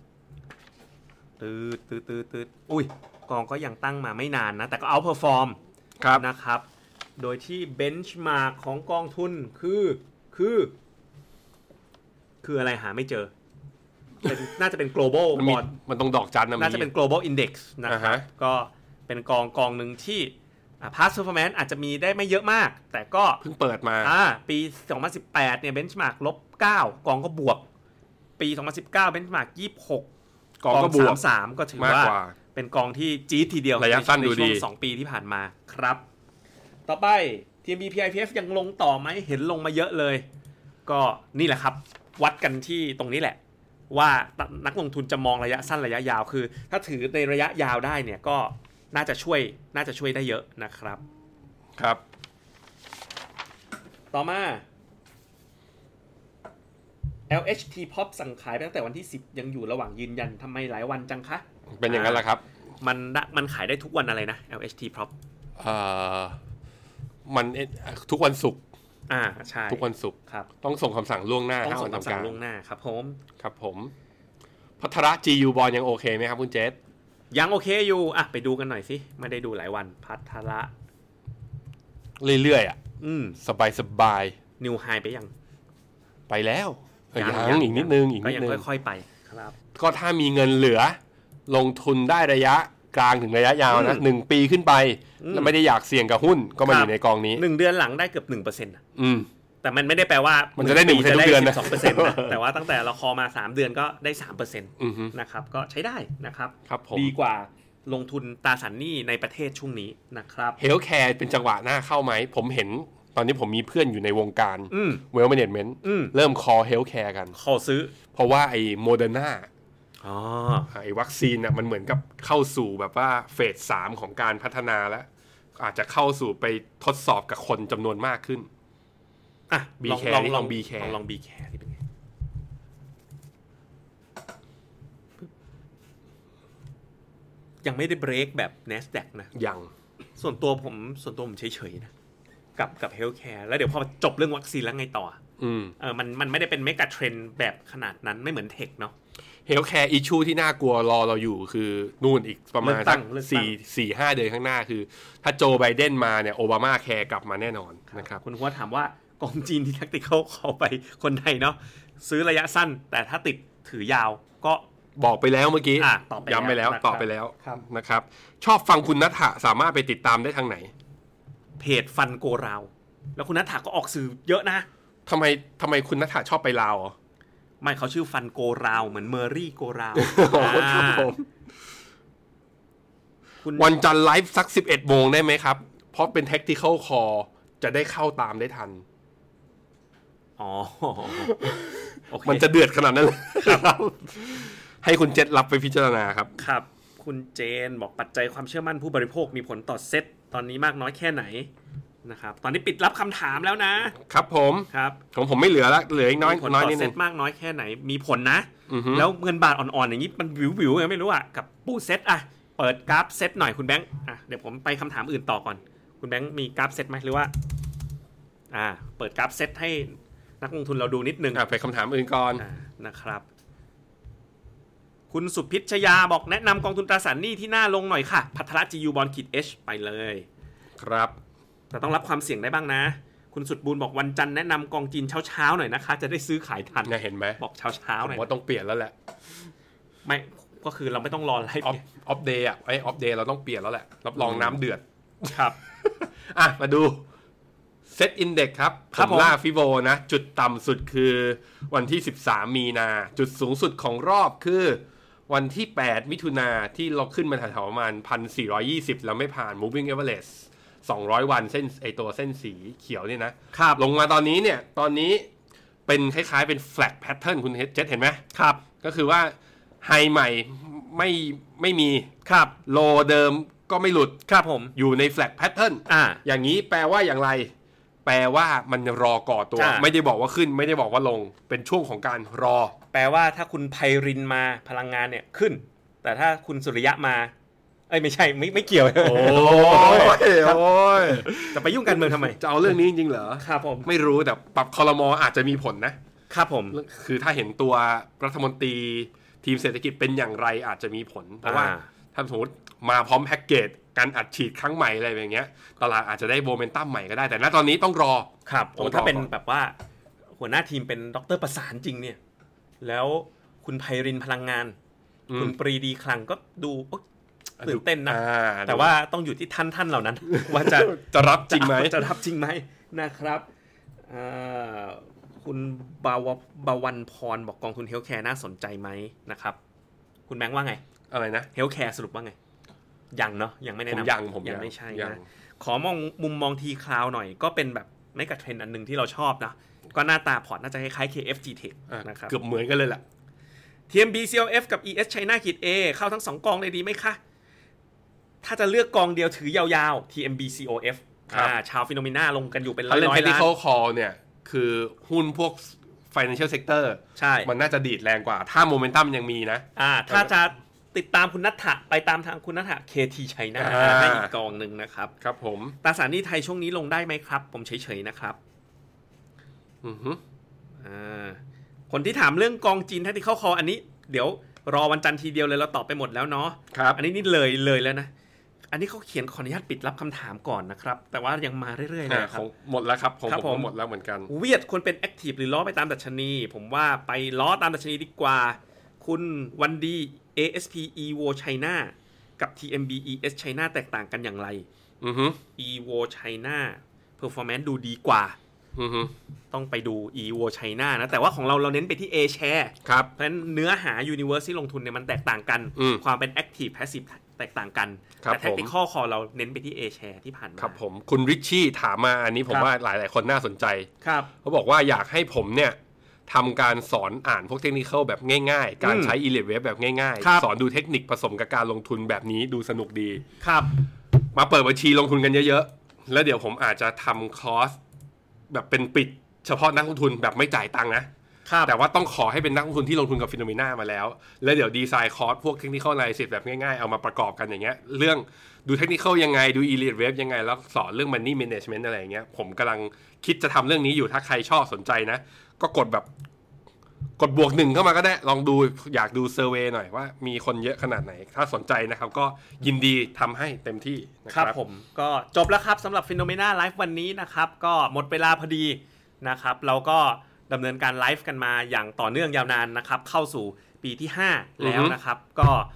ตืดอุ้ยกองก็ยังตั้งมาไม่นานนะแต่ก็ outperform นะครับโดยที่ benchmark ของกองทุนคืออะไรหาไม่เจอน่าจะเป็น global bond มันต้องดอกจันนะน่าจะเป็น global index นะครับก็เป็นกองหนึ่งที่past performance อาจจะมีได้ไม่เยอะมากแต่ก็เพิ่งเปิดมาปี2018เนี่ย benchmark -9 กองก็บวกปี2019 benchmark 26กองก็บวก33ก็ถือว่าเป็นกองที่จี๊ดทีเดียวระยะสั้นดูดีในช่วง2ปีที่ผ่านมาครับต่อไป TMB PIPF ยังลงต่อไหมเห็นลงมาเยอะเลยก็นี่แหละครับวัดกันที่ตรงนี้แหละว่านักลงทุนจะมองระยะสั้นระยะยาวคือถ้าถือในระยะยาวได้เนี่ยก็น่าจะช่วยได้เยอะนะครับครับต่อมา LHT Pop สั่งขายไปตั้งแต่วันที่10ยังอยู่ระหว่างยืนยันทำไมหลายวันจังคะเป็นอย่างนั้นแหละครับมันขายได้ทุกวันอะไรนะ LHT Pop มันทุกวันศุกร์ใช่ทุกวันศุกร์ครับต้องส่งคำสั่งล่วงหน้าต้องส่งคำสั่งล่วงหน้าครับผมพัทระ GU บอลยังโอเคไหมครับคุณเจษยังโอเคอยู่ไปดูกันหน่อยสิไม่ได้ดูหลายวันพัทระเรื่อยสบายนิวไฮไปยังไปแล้วยังอีกนิดนึงก็ยังค่อยๆไปครับก็ถ้ามีเงินเหลือลงทุนได้ระยะกลางถึงระยะยาวนะ1ปีขึ้นไปแล้วไม่ได้อยากเสี่ยงกับหุ้นก็มาอยู่ในกองนี้ 1เดือนหลังได้เกือบ 1% แต่มันไม่ได้แปลว่ามันจะได้ 1% ทุกเดือนนะ 12% นะแต่ว่าตั้งแต่เราคอมา3เดือนก็ได้ 3% นะครับก็ใช้ได้นะครับดีกว่าลงทุนตราสารหนี้ในประเทศช่วงนี้นะครับเฮลท์แคร์เป็นจังหวะหน้าเข้าไหมผมเห็นตอนนี้ผมมีเพื่อนอยู่ในวงการเวลแมเนจเมนต์เริ่มคอเฮลท์แคร์กันขอซื้อเพราะว่าไอ้โมเดอร์นาไอ้วัคซีนมันเหมือนกับเข้าสู่แบบว่าเฟส3ของการพัฒนาแล้วอาจจะเข้าสู่ไปทดสอบกับคนจำนวนมากขึ้นบีแคร์ลองบีแคร์ที่เป็นไงยังไม่ได้เบรกแบบ NASDAQ นะยังส่วนตัวผมเฉยๆนะกับเฮลท์แคร์แล้วเดี๋ยวพอจบเรื่องวัคซีนแล้วไงต่อมันไม่ได้เป็นเมกะเทรนด์แบบขนาดนั้นไม่เหมือนเทคเนาะเฮลท์แคร์อิชชูที่น่ากลัวรอเราอยู่คือนู่นอีกประมาณสัก 4-5 เดือนข้างหน้าคือถ้าโจไบเดนมาเนี่ยโอบามาแคร์กลับมาแน่นอนนะครับคุณหัวถามว่ากองจีนที่แท็กติคเข้าไปคนไทยเนาะซื้อระยะสั้นแต่ถ้าติดถือยาวก็บอกไปแล้วเมื่อกี้ย้ำไปแล้วตอบไปแล้วนะครับชอบฟังคุณณัฐสามารถไปติดตามได้ทางไหนเพจฟันโกราวแล้วคุณณัฐฐาก็ออกสื่อเยอะนะทำไมคุณณัฐฐาชอบไปลาวไม่เขาชื่อฟันโกราวเหมือนเมอรี่โกราวครับผมวันจันทร์ไลฟ์สัก 11 โมงได้ไหมครับเพราะเป็น Tactical Call จะได้เข้าตามได้ทันอ๋อมันจะเดือดขนาดนั้นเลยครับให้คุณเจษรับไปพิจารณาครับครับคุณเจนบอกปัจจัยความเชื่อมั่นผู้บริโภคมีผลต่อเซ็ตตอนนี้มากน้อยแค่ไหนนะครับตอนนี้ปิดรับคำถามแล้วนะครับผมครับของผมไม่เหลือละเหลืออีกน้อยผลต่อเซ็ตมากน้อยแค่ไหนมีผลนะแล้วเงินบาทอ่อนๆอย่างนี้มันวิวๆยังไม่รู้อ่ะกับปูเซ็ตอ่ะเปิดกราฟเซ็ตหน่อยคุณแบงค์อ่ะเดี๋ยวผมไปคำถามอื่นต่อก่อนคุณแบงค์มีกราฟเซ็ตไหมหรือว่าเปิดกราฟเซ็ตให้นักลงทุนเราดูนิดนึงไปคำถามอื่นก่อนนะครับคุณสุพิชยาบอกแนะนำกองทุนตราสารหนี้ที่น่าลงหน่อยค่ะภัทร GU Bond H ไปเลยครับแต่ต้องรับความเสี่ยงได้บ้างนะคุณสุดบูรณ์บอกวันจันทร์แนะนำกองจีนเช้าๆหน่อยนะคะจะได้ซื้อขายทันเห็นไหมบอกเช้าๆหน่อยว่าต้องเปลี่ยนแล้วแหละไม่ก็คือเราไม่ต้องรออะไรออฟเดย์ออฟเดย์เราต้องเปลี่ยนแล้วแหละรับรองน้ำเดือดครับมาดูเซ็ตอินเด็กซ์ครับผมล่าฟิโบนะจุดต่ำสุดคือวันที่13มีนาจุดสูงสุดของรอบคือวันที่8มิถุนาที่เราขึ้นมาแถวๆประมาณ 1,420 แล้วไม่ผ่าน moving average 200 วันเส้นตัวเส้นสีเขียวนี่นะครับลงมาตอนนี้เป็นคล้ายๆเป็น flag pattern คุณเจษเห็นไหมครับก็คือว่าไฮใหม่ไม่มีครับโลเดิมก็ไม่หลุดครับผมอยู่ใน flag pattern อย่างนี้แปลว่าอย่างไรแปลว่ามันรอก่อตัวไม่ได้บอกว่าขึ้นไม่ได้บอกว่าลงเป็นช่วงของการรอแปลว่าถ้าคุณไพรินมาพลังงานเนี่ยขึ้นแต่ถ้าคุณสุริยะมาไม่ใช่ไม่เกี่ยวโอ้ยจะไปยุ่งกันเมืองทำไมจะเอาเรื่องนี้จริงๆเหรอครับผมไม่รู้แต่ปรับครม.อาจจะมีผลนะครับผมคือถ้าเห็นตัวรัฐมนตรีทีมเศรษฐกิจเป็นอย่างไรอาจจะมีผลเพราะว่าถ้าสมมติมาพร้อมแพ็กเกจการอัดฉีดครั้งใหม่อะไรอย่างเงี้ยตลาดอาจจะได้โมเมนตัมใหม่ก็ได้แต่ณตอนนี้ต้องรอครับถ้าเป็นแบบว่าหัวหน้าทีมเป็นดร.ประสานจริงเนี่ยแล้วคุณไพรินพลังงานคุณปรีดีคลังก็ดูตื่นเต้นนะแต่ว่าต้องอยู่ที่ท่านเหล่านั้นว่าจะรับจริงไหมนะครับคุณบาวันพรบอกกองทุนเฮลท์แคร์น่าสนใจไหมนะครับคุณแบงค์ว่าไงอะไรนะเฮลท์แคร์สรุปว่าไงยังเนาะยังไม่แนะนำผมยังไม่ใช่นะขอมุมมองทีคลาวหน่อยก็เป็นแบบไม่กับเทรนด์อันนึงที่เราชอบนะก็หน้าตาพอร์ตน่าจะคล้ายๆ KFG Tech นะครับเกือบเหมือนกันเลยแหละ TMB CLF กับ ES China A เข้าทั้ง2กองเลยดีไหมคะถ้าจะเลือกกองเดียวถือยาวๆ TMB COF ชาวฟิโนเมนาลงกันอยู่เป็นร้อยล้าน Technical Call เนี่ยคือหุ้นพวก Financial Sector ใช่มันน่าจะดีดแรงกว่าถ้าโมเมนตัมยังมีนะถ้าจะติดตามคุณณัฐฐาไปตามทางคุณณัฐฐา KT China ให้อีกกองนึงนะครับครับผมตราสารหนี้ไทยช่วงนี้ลงได้ไหมครับผมเฉยๆนะครับคนที่ถามเรื่องกองจีนTactical Callอันนี้เดี๋ยวรอวันจันทร์ทีเดียวเลยเราตอบไปหมดแล้วเนาะอันนี้นี่เลยแล้วนะอันนี้เขาเขียนขออนุญาตปิดรับคำถามก่อนนะครับแต่ว่ายังมาเรื่อยๆนะครับหมดแล้วครับผมหมดแล้วเหมือนกันเวียดควรเป็นแอคทีฟหรือล้อไปตามดัชนีผมว่าไปล้อตามดัชนีดีกว่าคุณวันดี ASP Evo China กับ TMB ES China แตกต่างกันอย่างไรEvo China performance ดูดีกว่าต้องไปดู Evo China นะแต่ว่าของเราเน้นไปที่ A share ครับเพราะฉะนั้นเนื้อหา universe ที่ลงทุนเนี่ยมันแตกต่างกันความเป็น active passive แตกต่างกันแต่ tactical call เราเน้นไปที่ A share ที่ผ่านมาครับผมคุณริชชี่ถามมาอันนี้ผมว่าหลายๆคนน่าสนใจครับเขาบอกว่าอยากให้ผมเนี่ยทำการสอนอ่านพวกเทคนิคแบบง่ายๆการใช้ Elite Wave แบบง่ายๆสอนดูเทคนิคผสมกับการลงทุนแบบนี้ดูสนุกดีครับมาเปิดบัญชีลงทุนกันเยอะๆแล้วเดี๋ยวผมอาจจะทำคอร์สแบบเป็นปิดเฉพาะนักลงทุนแบบไม่จ่ายตังค์นะแต่ว่าต้องขอให้เป็นนักลงทุนที่ลงทุนกับฟิโนเมนามาแล้วแล้วเดี๋ยวดีไซน์คอร์สพวกเทคนิคอลไลซิสแบบง่ายๆเอามาประกอบกันอย่างเงี้ยเรื่องดูเทคนิคยังไงดู Elite Wave ยังไงแล้วสอนเรื่อง Money Management อะไรอย่างเงี้ยผมกำลังคิดจะทำเรื่องนี้อยู่ถ้าใครชอบสนใจนะก็กดบวก1เข้ามาก็ได้ลองดูอยากดูเซอร์เวย์หน่อยว่ามีคนเยอะขนาดไหนถ้าสนใจนะครับก็ยินดีทำให้เต็มที่นะครับผมก็จบแล้วครับสำหรับ Phenomena Live วันนี้นะครับก็หมดเวลาพอดีนะครับเราก็ดำเนินการไลฟ์กันมาอย่างต่อเนื่องยาวนานนะครับเข้าสู่ปีที่5แล้วนะครับก็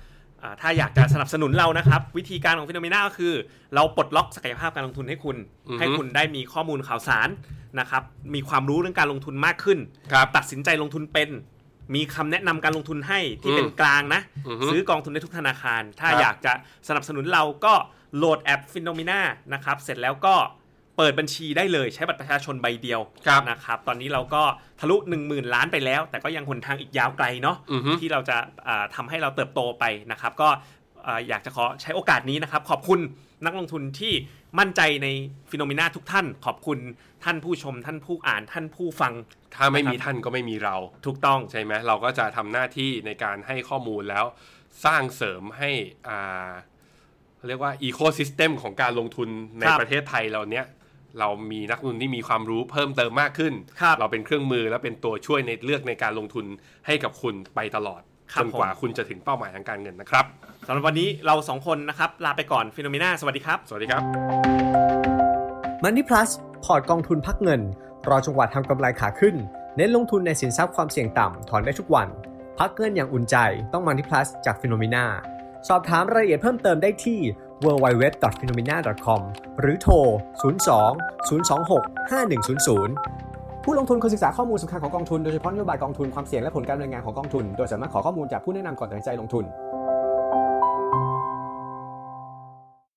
ถ้าอยากจะสนับสนุนเรานะครับวิธีการของ Phenomena ก็คือเราปลดล็อกศักยภาพการลงทุนให้คุณได้มีข้อมูลข่าวสารนะครับมีความรู้เรื่องการลงทุนมากขึ้นตัดสินใจลงทุนเป็นมีคำแนะนำการลงทุนให้ที่เป็นกลางนะซื้อกองทุนได้ทุกธนาคารถ้าอยากจะสนับสนุนเราก็โหลดแอป Phenomena นะครับเสร็จแล้วก็เปิดบัญชีได้เลยใช้บัตรประชาชนใบเดียวนะครับตอนนี้เราก็ทะลุ 10,000 ล้านไปแล้วแต่ก็ยังหนทางอีกยาวไกลเนาะที่เราจะทำให้เราเติบโตไปนะครับก็อยากจะขอใช้โอกาสนี้นะครับขอบคุณนักลงทุนที่มั่นใจใน Phenomena ทุกท่านขอบคุณท่านผู้ชมท่านผู้อ่านท่านผู้ฟังถ้าไม่มีท่านก็ไม่มีเราถูกต้องใช่ไหมเราก็จะทำหน้าที่ในการให้ข้อมูลแล้วสร้างเสริมให้เรียกว่าอีโคซิสเต็มของการลงทุนในประเทศไทยเราเนี้ยเรามีนักลงทุนที่มีความรู้เพิ่มเติมมากขึ้นเราเป็นเครื่องมือและเป็นตัวช่วยในเลือกในการลงทุนให้กับคุณไปตลอดจนกว่าคุณจะถึงเป้าหมายทางการเงินนะครับสำหรับวันนี้เรา2คนนะครับลาไปก่อน Phenomena สวัสดีครับสวัสดีครับ Money Plus พอร์ตกองทุนพักเงินรอจังหวะทำกำไรขาขึ้นเน้นลงทุนในสินทรัพย์ความเสี่ยงต่ำถอนได้ทุกวันพักเงินอย่างอุ่นใจต้อง Money Plus จาก Phenomena สอบถามรายละเอียดเพิ่มเติมได้ที่ www.phenomena.com หรือโทร 02-026-5100 ผู้ลงทุนควรศึกษาข้อมูลสำคัญของกองทุนโดยเฉพาะนโยบายกองทุนความเสี่ยงและผลการดำเนินงานของกองทุนโดยสามารถขอข้อมูลจากผู้แนะนำก่อนตัดสินใจลงทุน